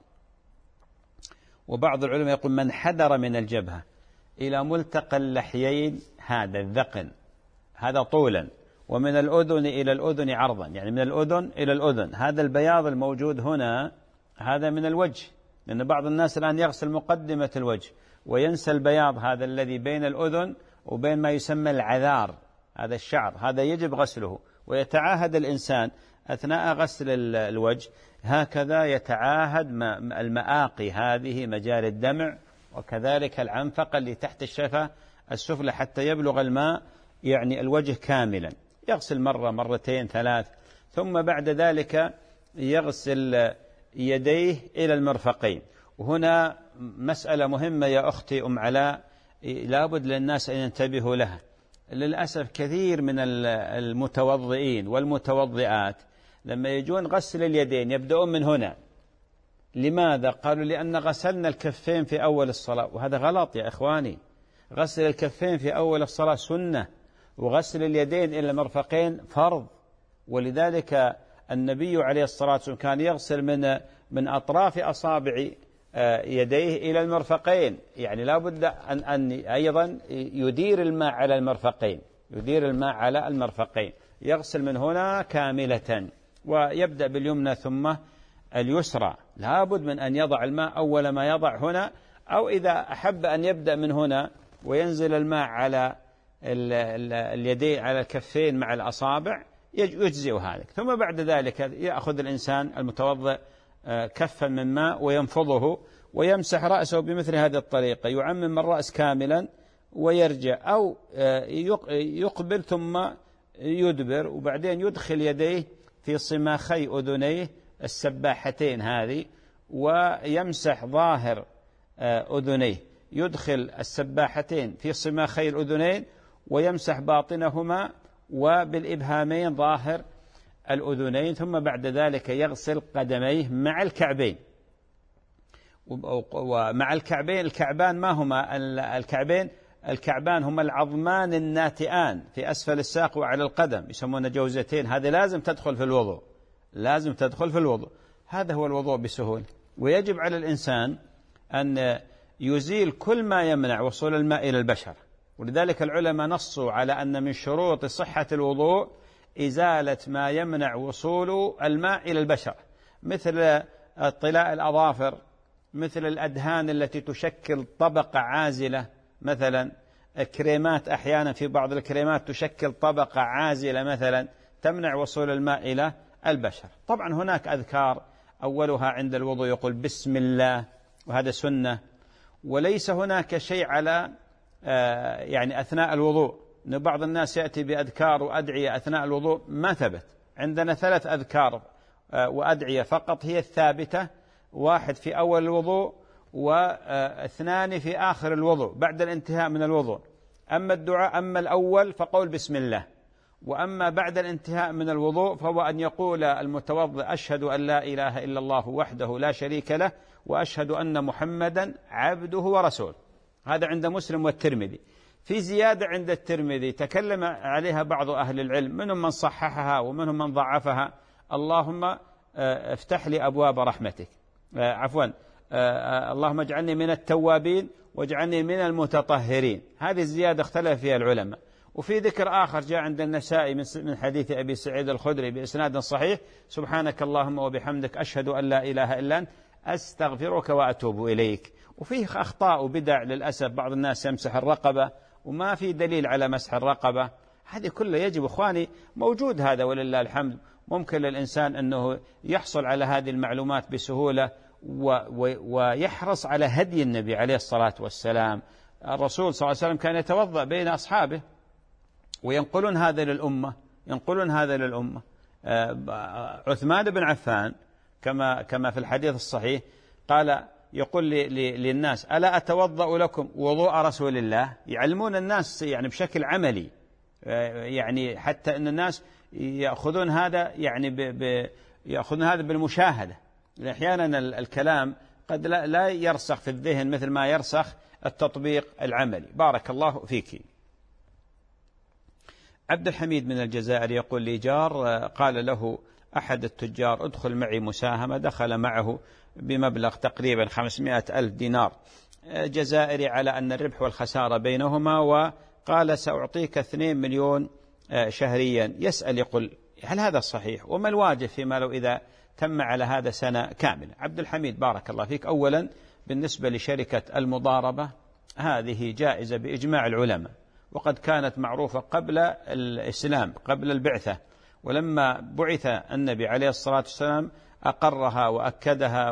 وبعض العلماء يقول من حدر من الجبهة إلى ملتقى اللحيين هذا الذقن هذا طولا، ومن الأذن إلى الأذن عرضا، يعني من الأذن إلى الأذن. هذا البياض الموجود هنا هذا من الوجه، لأن بعض الناس الآن يغسل مقدمة الوجه وينسى البياض هذا الذي بين الأذن وبين ما يسمى العذار، هذا الشعر، هذا يجب غسله. ويتعاهد الإنسان أثناء غسل الوجه هكذا يتعاهد المآقي هذه مجاري الدمع، وكذلك العنفقة اللي تحت الشفة السفلى حتى يبلغ الماء يعني الوجه كاملا. يغسل مرة مرتين ثلاث، ثم بعد ذلك يغسل يديه إلى المرفقين. وهنا مسألة مهمة يا أختي أم علاء لابد للناس أن ينتبهوا لها. للأسف كثير من المتوضئين والمتوضئات لما يجون غسل اليدين يبدأون من هنا. لماذا؟ قالوا لأن غسلنا الكفين في أول الصلاة، وهذا غلط يا إخواني. غسل الكفين في أول الصلاة سنة، وغسل اليدين إلى المرفقين فرض. ولذلك النبي عليه الصلاة والسلام كان يغسل من من أطراف أصابع يديه إلى المرفقين، يعني لا بد أن, أن أيضا يدير الماء على المرفقين يدير الماء على المرفقين يغسل من هنا كاملة، ويبدأ باليمنى ثم اليسرى. لا بد من أن يضع الماء أول ما يضع هنا، أو إذا أحب أن يبدأ من هنا وينزل الماء على اليدين على الكفين مع الأصابع يجزئ هذا. ثم بعد ذلك يأخذ الإنسان المتوضئ كفا من ماء وينفضه ويمسح رأسه بمثل هذه الطريقة، يعمم الرأس كاملا ويرجع، أو يقبل ثم يدبر، وبعدين يدخل يديه في صماخي أذنيه السباحتين هذه ويمسح ظاهر أذنيه، يدخل السباحتين في صماخي الأذنين ويمسح باطنهما وبالإبهامين ظاهر الأذنين، ثم بعد ذلك يغسل قدميه مع الكعبين. ومع الكعبين، الكعبان ما هما الكعبين؟ الكعبان هما العظمان الناتئان في أسفل الساق وعلى القدم، يسمون جوزتين. هذه لازم تدخل في الوضوء لازم تدخل في الوضوء هذا هو الوضوء بسهولة. ويجب على الإنسان أن يزيل كل ما يمنع وصول الماء إلى البشر. ولذلك العلماء نصوا على أن من شروط صحة الوضوء إزالة ما يمنع وصول الماء إلى البشر، مثل طلاء الأظافر، مثل الأدهان التي تشكل طبقة عازلة، مثلا كريمات، أحيانا في بعض الكريمات تشكل طبقة عازلة مثلا تمنع وصول الماء إلى البشر. طبعا هناك أذكار أولها عند الوضوء يقول بسم الله، وهذا سنة. وليس هناك شيء على يعني أثناء الوضوء، أن بعض الناس يأتي بأذكار وأدعية أثناء الوضوء، ما ثبت. عندنا ثلاث أذكار وأدعية فقط هي الثابتة، واحد في أول الوضوء واثنان في آخر الوضوء بعد الانتهاء من الوضوء. أما الدعاء أما الأول فقول بسم الله، وأما بعد الانتهاء من الوضوء فهو أن يقول المتوضئ أشهد أن لا إله إلا الله وحده لا شريك له وأشهد أن محمدا عبده ورسوله. هذا عند مسلم والترمذي. في زيادة عند الترمذي تكلم عليها بعض أهل العلم، منهم من صححها ومنهم من ضعفها. اللهم افتح لي أبواب رحمتك، عفوا اللهم اجعلني من التوابين واجعلني من المتطهرين. هذه الزيادة اختلف فيها العلماء. وفي ذكر آخر جاء عند النسائي من حديث أبي سعيد الخدري بإسناد صحيح: سبحانك اللهم وبحمدك أشهد أن لا إله إلا أنت أستغفرك وأتوب إليك. وفيه أخطاء وبدع للأسف، بعض الناس يمسح الرقبة وما في دليل على مسح الرقبة. هذه كلها يجب إخواني، موجود هذا ولله الحمد، ممكن للإنسان أنه يحصل على هذه المعلومات بسهولة ويحرص على هدي النبي عليه الصلاة والسلام. الرسول صلى الله عليه وسلم كان يتوضأ بين أصحابه وينقلون هذا للأمة، ينقلون هذا للأمة. عثمان بن عفان كما كما في الحديث الصحيح قال يقول للناس: ألا أتوضأ لكم وضوء رسول الله؟ يعلمون الناس يعني بشكل عملي، يعني حتى أن الناس يأخذون هذا يعني ب ب يأخذون هذا بالمشاهدة. أحيانا الكلام قد لا, لا يرسخ في الذهن مثل ما يرسخ التطبيق العملي. بارك الله فيك. عبد الحميد من الجزائر يقول لي: جار قال له أحد التجار ادخل معي مساهمة، دخل معه بمبلغ تقريبا خمسمائة ألف دينار جزائري على أن الربح والخسارة بينهما، وقال سأعطيك اثنين مليون شهريا. يسأل يقول: هل هذا صحيح؟ وما الواجب فيما لو إذا تم على هذا سنة كاملة؟ عبد الحميد بارك الله فيك، أولا بالنسبة لشركة المضاربة هذه جائزة بإجماع العلماء، وقد كانت معروفة قبل الإسلام قبل البعثة، ولما بعث النبي عليه الصلاة والسلام أقرها وأكدها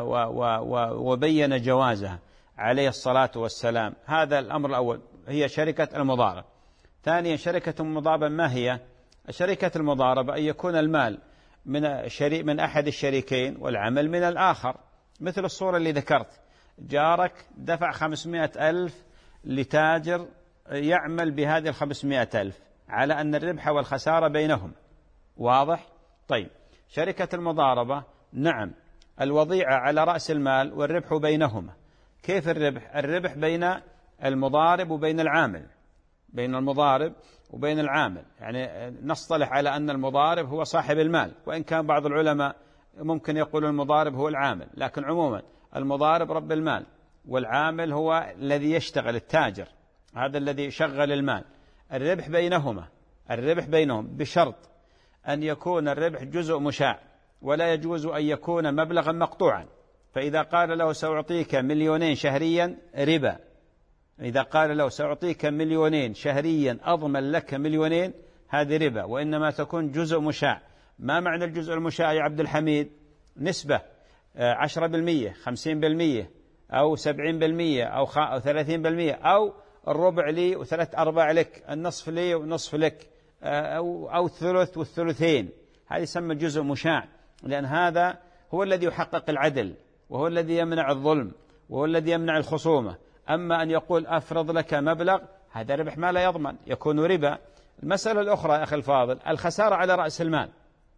وبين جوازها عليه الصلاة والسلام. هذا الأمر الأول، هي شركة المضاربة. ثانيا شركة المضاربة ما هي؟ شركة المضاربة أن يكون المال من شريك من أحد الشريكين والعمل من الآخر، مثل الصورة اللي ذكرت، جارك دفع خمسمائة ألف لتاجر يعمل بهذه الخمسمائة ألف على أن الربح والخسارة بينهم. واضح؟ طيب، شركة المضاربة نعم الوضيعة على رأس المال والربح بينهما. كيف الربح؟ الربح بين المضارب وبين العامل، بين المضارب وبين العامل، يعني نصطلح على أن المضارب هو صاحب المال، وإن كان بعض العلماء ممكن يقول المضارب هو العامل، لكن عموما المضارب رب المال والعامل هو الذي يشتغل، التاجر هذا الذي يشغل المال. الربح بينهما، الربح بينهم بشرط أن يكون الربح جزء مشاع، ولا يجوز أن يكون مبلغا مقطوعا. فإذا قال له سأعطيك مليونين شهريا ربا، إذا قال له سأعطيك مليونين شهريا أضمن لك مليونين، هذه ربا، وإنما تكون جزء مشاع. ما معنى الجزء المشاع يا عبد الحميد؟ نسبة عشرة بالمية، خمسين بالمية، أو سبعين بالمية، أو ثلاثين بالمية، أو الربع لي وثلاث أرباع لك، النصف لي ونصف لك، أو, أو الثلث والثلثين. هذا يسمى جزء مشاع، لأن هذا هو الذي يحقق العدل، وهو الذي يمنع الظلم، وهو الذي يمنع الخصومة. أما أن يقول أفرض لك مبلغ، هذا ربح ما لا يضمن، يكون ربا. المسألة الأخرى يا أخي الفاضل، الخسارة على رأس المال،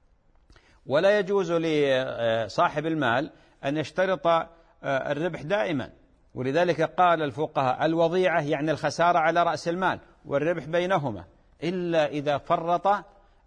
ولا يجوز لصاحب المال أن يشترط الربح دائما، ولذلك قال الفقهاء الوضيعة يعني الخسارة على رأس المال والربح بينهما، إلا إذا فرط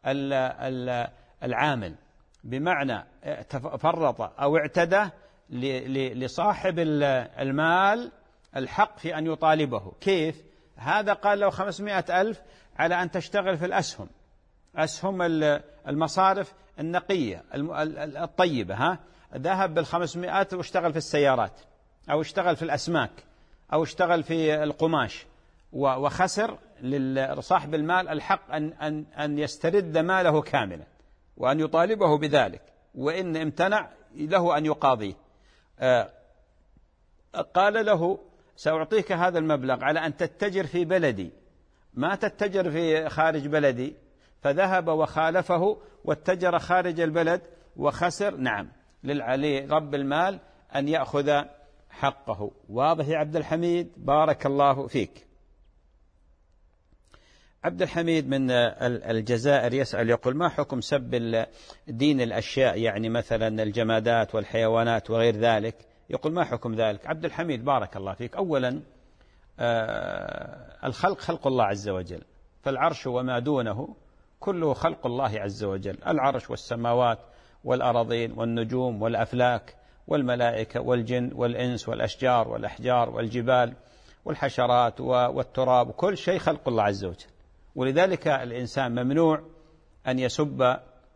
العامل، بمعنى فرط أو اعتدى لصاحب المال الحق في أن يطالبه. كيف؟ هذا قال له خمسمائة ألف على أن تشتغل في الأسهم، أسهم المصارف النقية الطيبة، ها ذهب بالخمسمائة واشتغل في السيارات، أو اشتغل في الأسماك، أو اشتغل في القماش، وخسر. لصاحب المال الحق أن, أن, أن يسترد ماله كاملا وأن يطالبه بذلك، وإن امتنع له أن يقاضيه. قال له سأعطيك هذا المبلغ على أن تتجر في بلدي، ما تتجر في خارج بلدي. فذهب وخالفه واتجر خارج البلد وخسر. نعم، للعلي رب المال أن يأخذ حقه. واضح يا عبد الحميد؟ بارك الله فيك. عبد الحميد من الجزائر يسأل يقول: ما حكم سب دين الأشياء، يعني مثلا الجمادات والحيوانات وغير ذلك؟ يقول: ما حكم ذلك؟ عبد الحميد بارك الله فيك، أولا الخلق خلق الله عز وجل، فالعرش وما دونه كله خلق الله عز وجل، العرش والسماوات والأراضين والنجوم والأفلاك والملائكة والجن والإنس والأشجار والأحجار والجبال والحشرات والتراب، كل شيء خلق الله عز وجل. ولذلك الإنسان ممنوع أن يسب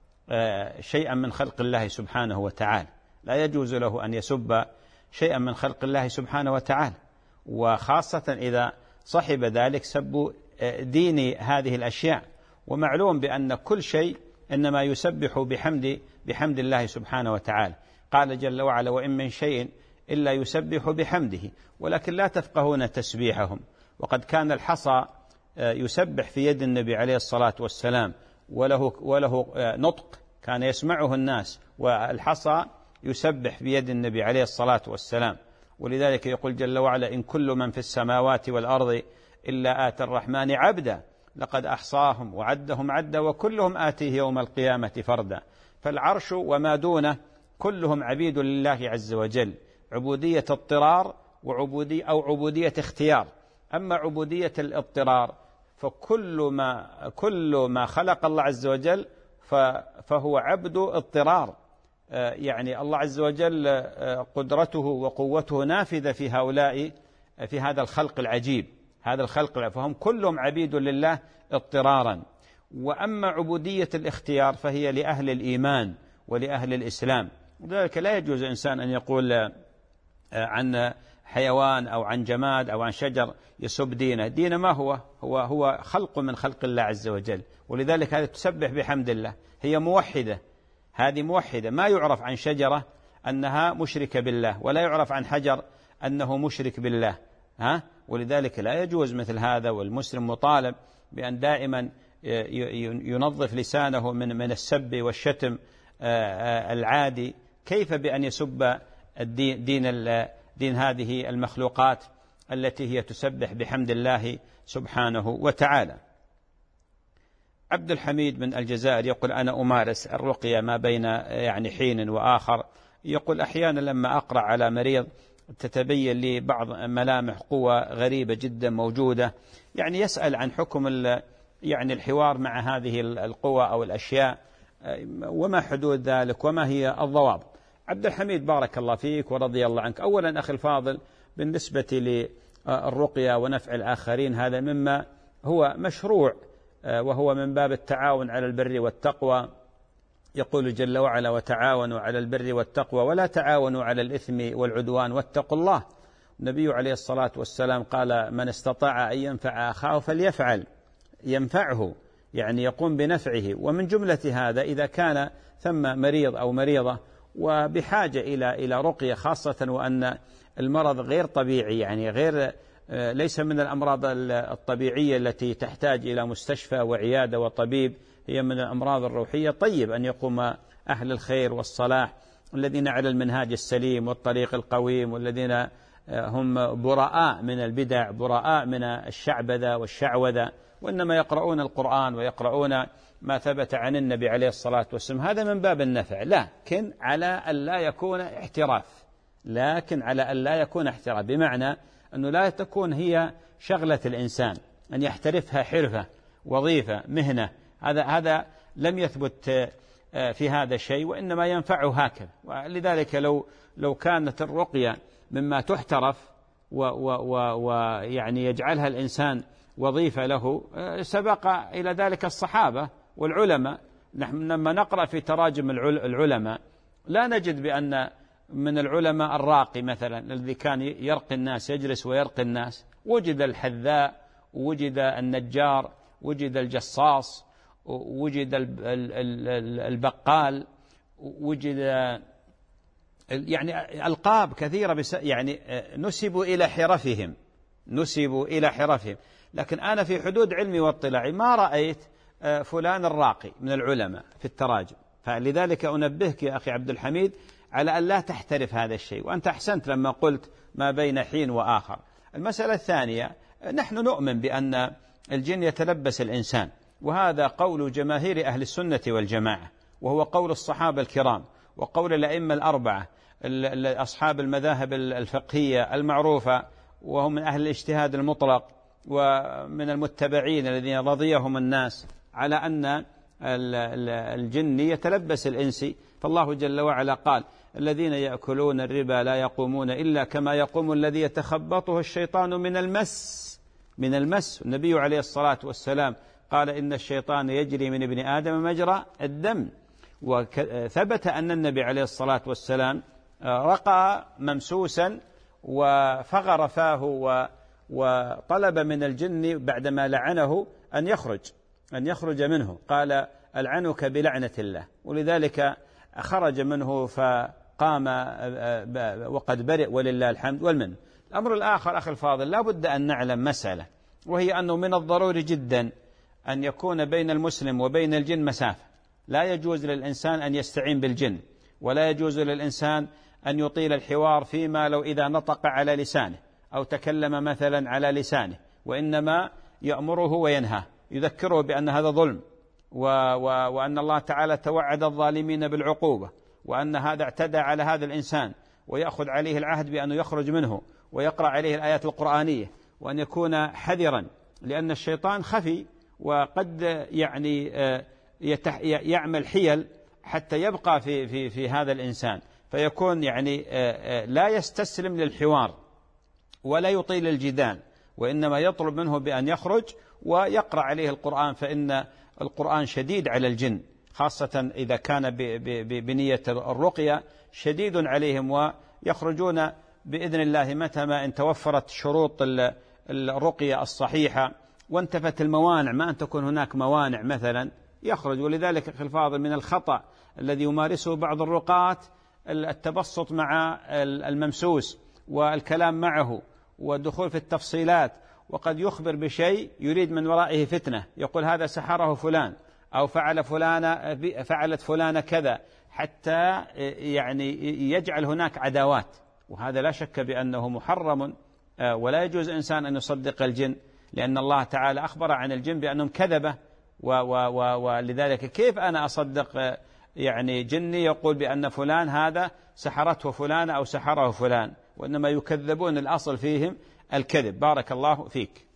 شيئا من خلق الله سبحانه وتعالى، لا يجوز له أن يسب شيئا من خلق الله سبحانه وتعالى، وخاصة إذا صحب ذلك سب دين هذه الأشياء. ومعلوم بأن كل شيء إنما يسبح بحمد بحمد الله سبحانه وتعالى. قال جل وعلا: وإن من شيء إلا يسبح بحمده ولكن لا تفقهون تسبيحهم. وقد كان الحصى يسبح في يد النبي عليه الصلاة والسلام، وله, وله نطق كان يسمعه الناس، والحصى يسبح في يد النبي عليه الصلاة والسلام. ولذلك يقول جل وعلا: إن كل من في السماوات والأرض إلا آتى الرحمن عبدا لقد أحصاهم وعدهم عدا وكلهم آتيه يوم القيامة فردا. فالعرش وما دونه كلهم عبيد لله عز وجل، عبودية اضطرار وعبودية أو عبودية اختيار. أما عبودية الاضطرار فكل ما كل ما خلق الله عز وجل فهو عبد اضطرار، يعني الله عز وجل قدرته وقوته نافذة في هؤلاء في هذا الخلق العجيب، هذا الخلق، فهم كلهم عبيد لله اضطرارا. وأما عبودية الاختيار فهي لأهل الإيمان ولأهل الإسلام. وذلك لا يجوز إنسان أن يقول عن حيوان أو عن جماد أو عن شجر يسب دينه. دين ما هو هو هو خلق من خلق الله عز وجل. ولذلك هذه تسبح بحمد الله، هي موحدة، هذه موحدة. ما يعرف عن شجرة أنها مشركة بالله، ولا يعرف عن حجر أنه مشرك بالله، ها؟ ولذلك لا يجوز مثل هذا. والمسلم مطالب بأن دائما ينظف لسانه من من السب والشتم العادي. كيف بأن يسب الدين دين دين هذه المخلوقات التي هي تسبح بحمد الله سبحانه وتعالى. عبد الحميد من الجزائر يقول: أنا أمارس الرقية ما بين يعني حين وآخر. يقول: أحيانا لما أقرأ على مريض تتبين لي بعض ملامح قوة غريبة جدا موجودة. يعني يسأل عن حكم يعني الحوار مع هذه القوى أو الأشياء، وما حدود ذلك وما هي الضوابط. عبد الحميد بارك الله فيك ورضي الله عنك. أولا أخي الفاضل، بالنسبة للرقية ونفع الآخرين هذا مما هو مشروع، وهو من باب التعاون على البر والتقوى. يقول جل وعلا: وتعاونوا على البر والتقوى ولا تعاونوا على الإثم والعدوان واتقوا الله. النبي عليه الصلاة والسلام قال: من استطاع أن ينفع أخاه فليفعل، ينفعه يعني يقوم بنفعه. ومن جملة هذا إذا كان ثم مريض أو مريضة وبحاجة إلى إلى رقية، خاصة وأن المرض غير طبيعي، يعني غير ليس من الأمراض الطبيعية التي تحتاج إلى مستشفى وعيادة وطبيب، هي من الأمراض الروحية. طيب أن يقوم أهل الخير والصلاح الذين على المنهاج السليم والطريق القويم، والذين هم براء من البدع، براء من الشعبذة والشعوذة، وإنما يقرؤون القرآن ويقرؤون ما ثبت عن النبي عليه الصلاة والسلام. هذا من باب النفع، لكن على أن لا يكون احتراف، لكن على أن لا يكون احتراف، بمعنى أنه لا تكون هي شغلة الإنسان أن يحترفها حرفة، وظيفة، مهنة. هذا هذا لم يثبت في هذا الشيء، وإنما ينفعه هكذا. ولذلك لو لو كانت الرقية مما تحترف ويعني يجعلها الإنسان وظيفة له، سبق إلى ذلك الصحابة والعلماء. نحن لما نقرأ في تراجم العلماء لا نجد بأن من العلماء الراقي مثلا الذي كان يرقي الناس، يجلس ويرقي الناس. وجد الحذاء، وجد النجار، وجد الجصاص، وجد البقال، وجد يعني ألقاب كثيرة بس يعني نسبوا إلى حرفهم نسبوا إلى حرفهم لكن أنا في حدود علمي واطلاعي ما رأيت فلان الراقي من العلماء في التراجم. فلذلك أنبهك يا أخي عبد الحميد على أن لا تحترف هذا الشيء، وأنت أحسنت لما قلت ما بين حين وآخر. المسألة الثانية، نحن نؤمن بأن الجن يتلبس الإنسان، وهذا قول جماهير أهل السنة والجماعة، وهو قول الصحابة الكرام وقول الأئمة الأربعة أصحاب المذاهب الفقهية المعروفة، وهم من أهل الاجتهاد المطلق ومن المتبعين الذين رضيهم الناس على أن الجن يتلبس الإنس. فالله جل وعلا قال: الذين يأكلون الربا لا يقومون إلا كما يقوم الذي يتخبطه الشيطان من المس من المس النبي عليه الصلاة والسلام قال: إن الشيطان يجري من ابن آدم مجرى الدم. وثبت أن النبي عليه الصلاة والسلام رقى ممسوسا وفغر فاه وطلب من الجن بعدما لعنه أن يخرج أن يخرج منه، قال: ألعنك بلعنة الله، ولذلك خرج منه فقام وقد برئ ولله الحمد والمن. الأمر الآخر أخي الفاضل، لا بد أن نعلم مسألة، وهي أنه من الضروري جدا أن يكون بين المسلم وبين الجن مسافة. لا يجوز للإنسان أن يستعين بالجن، ولا يجوز للإنسان أن يطيل الحوار فيما لو إذا نطق على لسانه أو تكلم مثلا على لسانه، وإنما يأمره وينهاه، يذكره بأن هذا ظلم، و و وأن الله تعالى توعد الظالمين بالعقوبة، وأن هذا اعتدى على هذا الإنسان، ويأخذ عليه العهد بأنه يخرج منه ويقرأ عليه الآيات القرآنية، وأن يكون حذرا، لأن الشيطان خفي وقد يعني يعمل حيل حتى يبقى في في في هذا الإنسان، فيكون يعني لا يستسلم للحوار ولا يطيل الجدال، وإنما يطلب منه بأن يخرج ويقرأ عليه القرآن، فإن القرآن شديد على الجن، خاصة إذا كان بنية الرقية شديد عليهم، ويخرجون بإذن الله متى ما إن توفرت شروط الرقية الصحيحة وانتفت الموانع، ما أن تكون هناك موانع مثلا يخرج. ولذلك أخي الفاضل من الخطأ الذي يمارسه بعض الرقاة التبسط مع الممسوس والكلام معه والدخول في التفصيلات، وقد يخبر بشيء يريد من ورائه فتنة، يقول هذا سحره فلان أو فعل فلانة فعلت فلانة كذا، حتى يعني يجعل هناك عداوات، وهذا لا شك بأنه محرم، ولا يجوز إنسان أن يصدق الجن، لأن الله تعالى أخبر عن الجن بأنهم كذبة، ولذلك كيف أنا أصدق يعني جني يقول بأن فلان هذا سحرته فلان أو سحره فلان، وإنما يكذبون، الأصل فيهم الكذب. بارك الله فيك.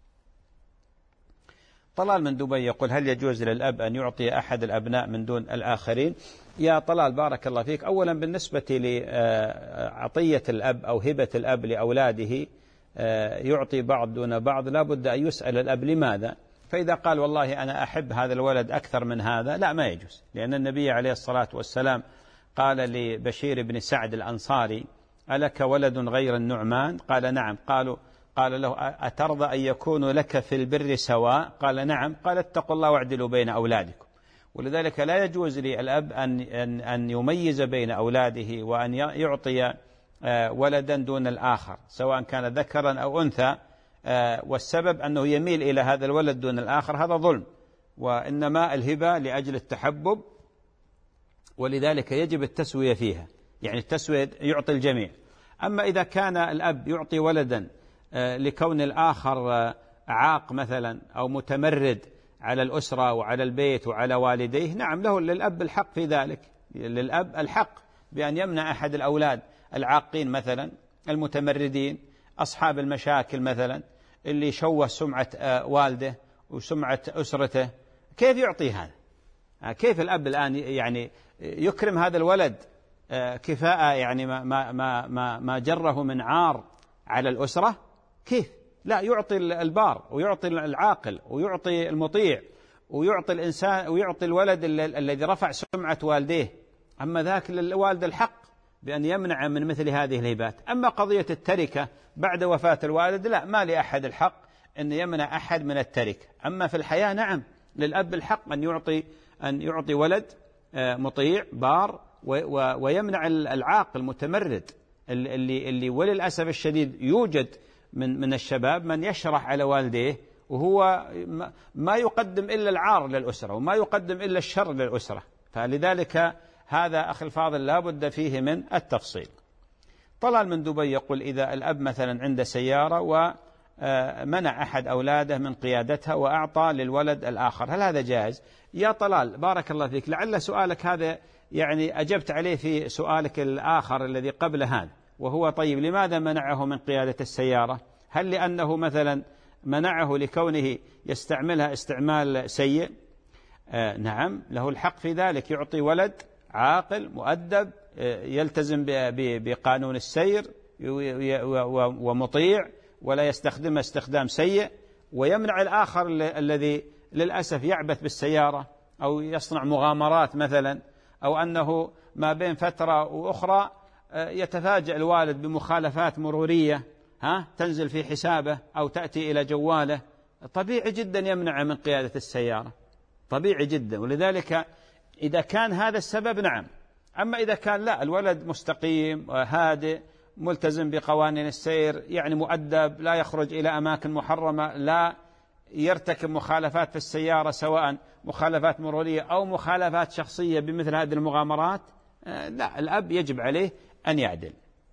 طلال من دبي يقول: هل يجوز للأب أن يعطي أحد الأبناء من دون الآخرين؟ يا طلال بارك الله فيك، أولا بالنسبة لعطية الأب أو هبة الأب لأولاده يعطي بعض دون بعض، لا بد أن يسأل الأب لماذا. فإذا قال والله أنا أحب هذا الولد أكثر من هذا، لا، ما يجوز، لأن النبي عليه الصلاة والسلام قال لبشير بن سعد الأنصاري: ألك ولد غير النعمان؟ قال: نعم. قالوا قال له: أترضى أن يكون لك في البر سواء؟ قال: نعم. قال: اتقوا الله واعدلوا بين أولادكم. ولذلك لا يجوز للأب أن أن يميز بين أولاده وأن يعطي ولدا دون الآخر، سواء كان ذكرا أو أنثى، والسبب أنه يميل إلى هذا الولد دون الآخر، هذا ظلم، وإنما الهبة لأجل التحبب، ولذلك يجب التسوية فيها، يعني التسوية يعطي الجميع. أما إذا كان الأب يعطي ولدا لكون الآخر عاق مثلا أو متمرد على الأسرة وعلى البيت وعلى والديه، نعم، له للأب الحق في ذلك، للأب الحق بأن يمنع أحد الأولاد العاقين مثلا، المتمردين، أصحاب المشاكل مثلا، اللي شوه سمعة والده وسمعة أسرته، كيف يعطي هذا؟ كيف الأب الآن يعني يكرم هذا الولد كفاءة يعني ما ما ما ما جره من عار على الأسرة؟ كيف؟ لا، يعطي البار ويعطي العاقل ويعطي المطيع ويعطي الإنسان ويعطي الولد الذي رفع سمعة والديه. أما ذاك للوالد الحق بأن يمنع من مثل هذه الهبات. أما قضية التركة بعد وفاة الوالد، لا، ما لأحد الحق أن يمنع أحد من التركة. أما في الحياة نعم، للأب الحق أن يعطي أن يعطي ولد مطيع بار ويمنع العاق المتمرد اللي اللي وللأسف الشديد يوجد من من الشباب من يشرح على والديه وهو ما يقدم إلا العار للأسرة وما يقدم إلا الشر للأسرة. فلذلك هذا أخي الفاضل لا بد فيه من التفصيل. طلال من دبي يقول إذا الأب مثلا عنده سيارة ومنع أحد أولاده من قيادتها وأعطى للولد الآخر، هل هذا جائز؟ يا طلال بارك الله فيك، لعل سؤالك هذا يعني أجبت عليه في سؤالك الآخر الذي قبل هذا، وهو طيب لماذا منعه من قيادة السيارة؟ هل لأنه مثلا منعه لكونه يستعملها استعمال سيء؟ آه نعم، له الحق في ذلك، يعطي ولد عاقل مؤدب يلتزم بقانون السير ومطيع ولا يستخدمه استخدام سيء، ويمنع الآخر الذي للأسف يعبث بالسيارة أو يصنع مغامرات مثلا، أو أنه ما بين فترة وأخرى يتفاجأ الوالد بمخالفات مرورية ها تنزل في حسابه أو تأتي إلى جواله، طبيعي جدا يمنع من قيادة السيارة، طبيعي جدا. ولذلك إذا كان هذا السبب نعم، أما إذا كان لا، الولد مستقيم هادئ ملتزم بقوانين السير يعني مؤدب، لا يخرج إلى أماكن محرمة، لا يرتكب مخالفات في السيارة سواء مخالفات مرورية أو مخالفات شخصية بمثل هذه المغامرات، لا، الأب يجب عليه أن يعدل.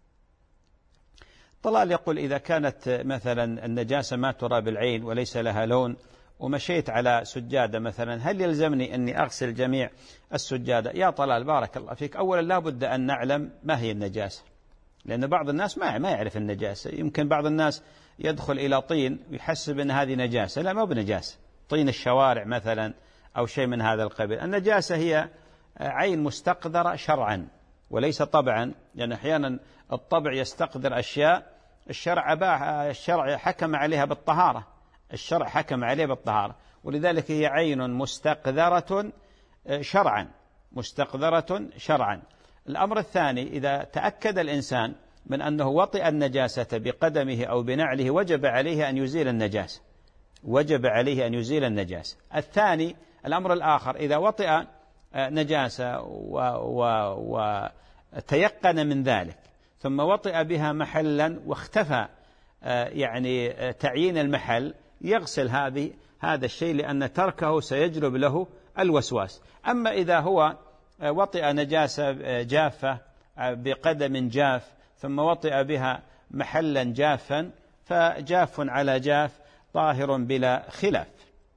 طلال يقول إذا كانت مثلا النجاسة ما ترى بالعين وليس لها لون ومشيت على سجادة مثلا، هل يلزمني أني أغسل جميع السجادة؟ يا طلال بارك الله فيك، أولا لا بد أن نعلم ما هي النجاسة، لأن بعض الناس ما ما يعرف النجاسة. يمكن بعض الناس يدخل إلى طين ويحسب أن هذه نجاسة، لا، ما بنجاسة، طين الشوارع مثلا أو شيء من هذا القبيل. النجاسة هي عين مستقدرة شرعا وليس طبعا، لأن يعني أحيانا الطبع يستقدر أشياء الشرع أباح، الشرع حكم عليها بالطهارة، الشرع حكم عليه بالطهارة، ولذلك هي عين مستقذرة شرعا، مستقذرة شرعا. الأمر الثاني، إذا تأكد الإنسان من أنه وطئ النجاسة بقدمه أو بنعله وجب عليه أن يزيل النجاسة، وجب عليه أن يزيل النجاسة. الثاني الأمر الآخر، إذا وطئ نجاسة وتيقن من ذلك ثم وطئ بها محلا واختفى يعني تعيين المحل، يغسل هذه هذا الشيء، لأن تركه سيجلب له الوسواس. أما إذا هو وطئ نجاسة جافة بقدم جاف ثم وطئ بها محلا جافا، فجاف على جاف طاهر بلا خلاف.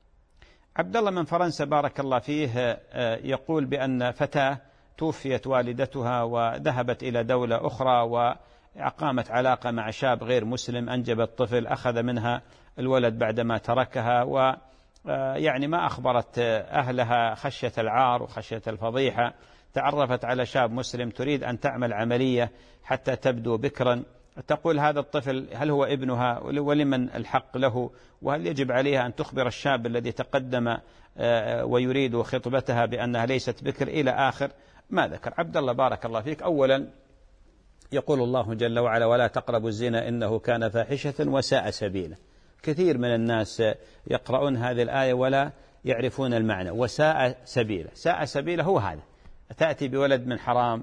عبد الله من فرنسا بارك الله فيه يقول بأن فتاة توفيت والدتها وذهبت إلى دولة أخرى وأقامت علاقة مع شاب غير مسلم، أنجبت طفل، أخذ منها الولد بعدما تركها، ويعني ما أخبرت أهلها خشية العار وخشية الفضيحة. تعرفت على شاب مسلم تريد أن تعمل عملية حتى تبدو بكرا، تقول هذا الطفل هل هو ابنها ولمن الحق له، وهل يجب عليها أن تخبر الشاب الذي تقدم ويريد خطبتها بأنها ليست بكر إلى آخر ما ذكر. عبد الله بارك الله فيك، أولا يقول الله جل وعلا ولا تقربوا الزنا إنه كان فاحشة وساء سبيلا. كثير من الناس يقرؤون هذه الآية ولا يعرفون المعنى، وساء سبيلا، ساء سبيلا هو هذا، تأتي بولد من حرام،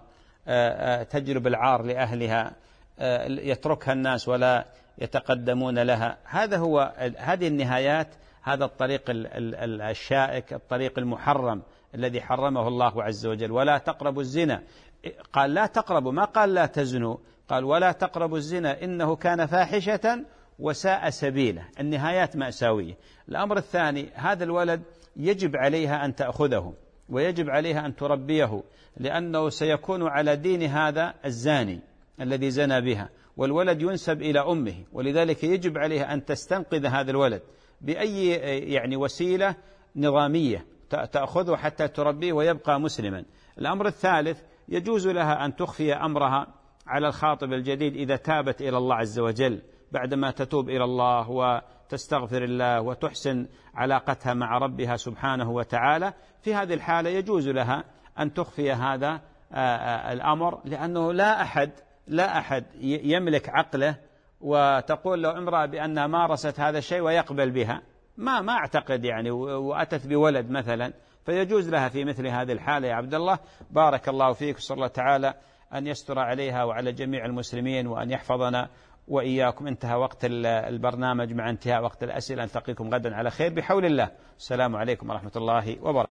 تجلب العار لأهلها، يتركها الناس ولا يتقدمون لها، هذا هو هذه النهايات، هذا الطريق الشائك، الطريق المحرم الذي حرمه الله عز وجل. ولا تقربوا الزنا، قال لا تقربوا، ما قال لا تزنوا، قال ولا تقربوا الزنا إنه كان فاحشة وساء سبيلا، النهايات مأساوية. الأمر الثاني، هذا الولد يجب عليها أن تأخذه ويجب عليها أن تربيه، لأنه سيكون على دين هذا الزاني الذي زنى بها، والولد ينسب إلى أمه، ولذلك يجب عليها أن تستنقذ هذا الولد بأي يعني وسيلة نظامية تأخذه حتى تربيه ويبقى مسلما. الأمر الثالث، يجوز لها أن تخفي أمرها على الخاطب الجديد إذا تابت إلى الله عز وجل، بعدما تتوب إلى الله وتستغفر الله وتحسن علاقتها مع ربها سبحانه وتعالى، في هذه الحالة يجوز لها أن تخفي هذا الأمر، لأنه لا أحد لا أحد يملك عقله وتقول له امرأة بأنها مارست هذا الشيء ويقبل بها، ما ما أعتقد يعني، وأتت بولد مثلا فيجوز لها في مثل هذه الحالة يا عبد الله. بارك الله فيك، صلى الله تعالى أن يستر عليها وعلى جميع المسلمين وأن يحفظنا وإياكم. انتهى وقت البرنامج مع انتهاء وقت الأسئلة. نلتقيكم غدا على خير بحول الله. السلام عليكم ورحمة الله وبركاته.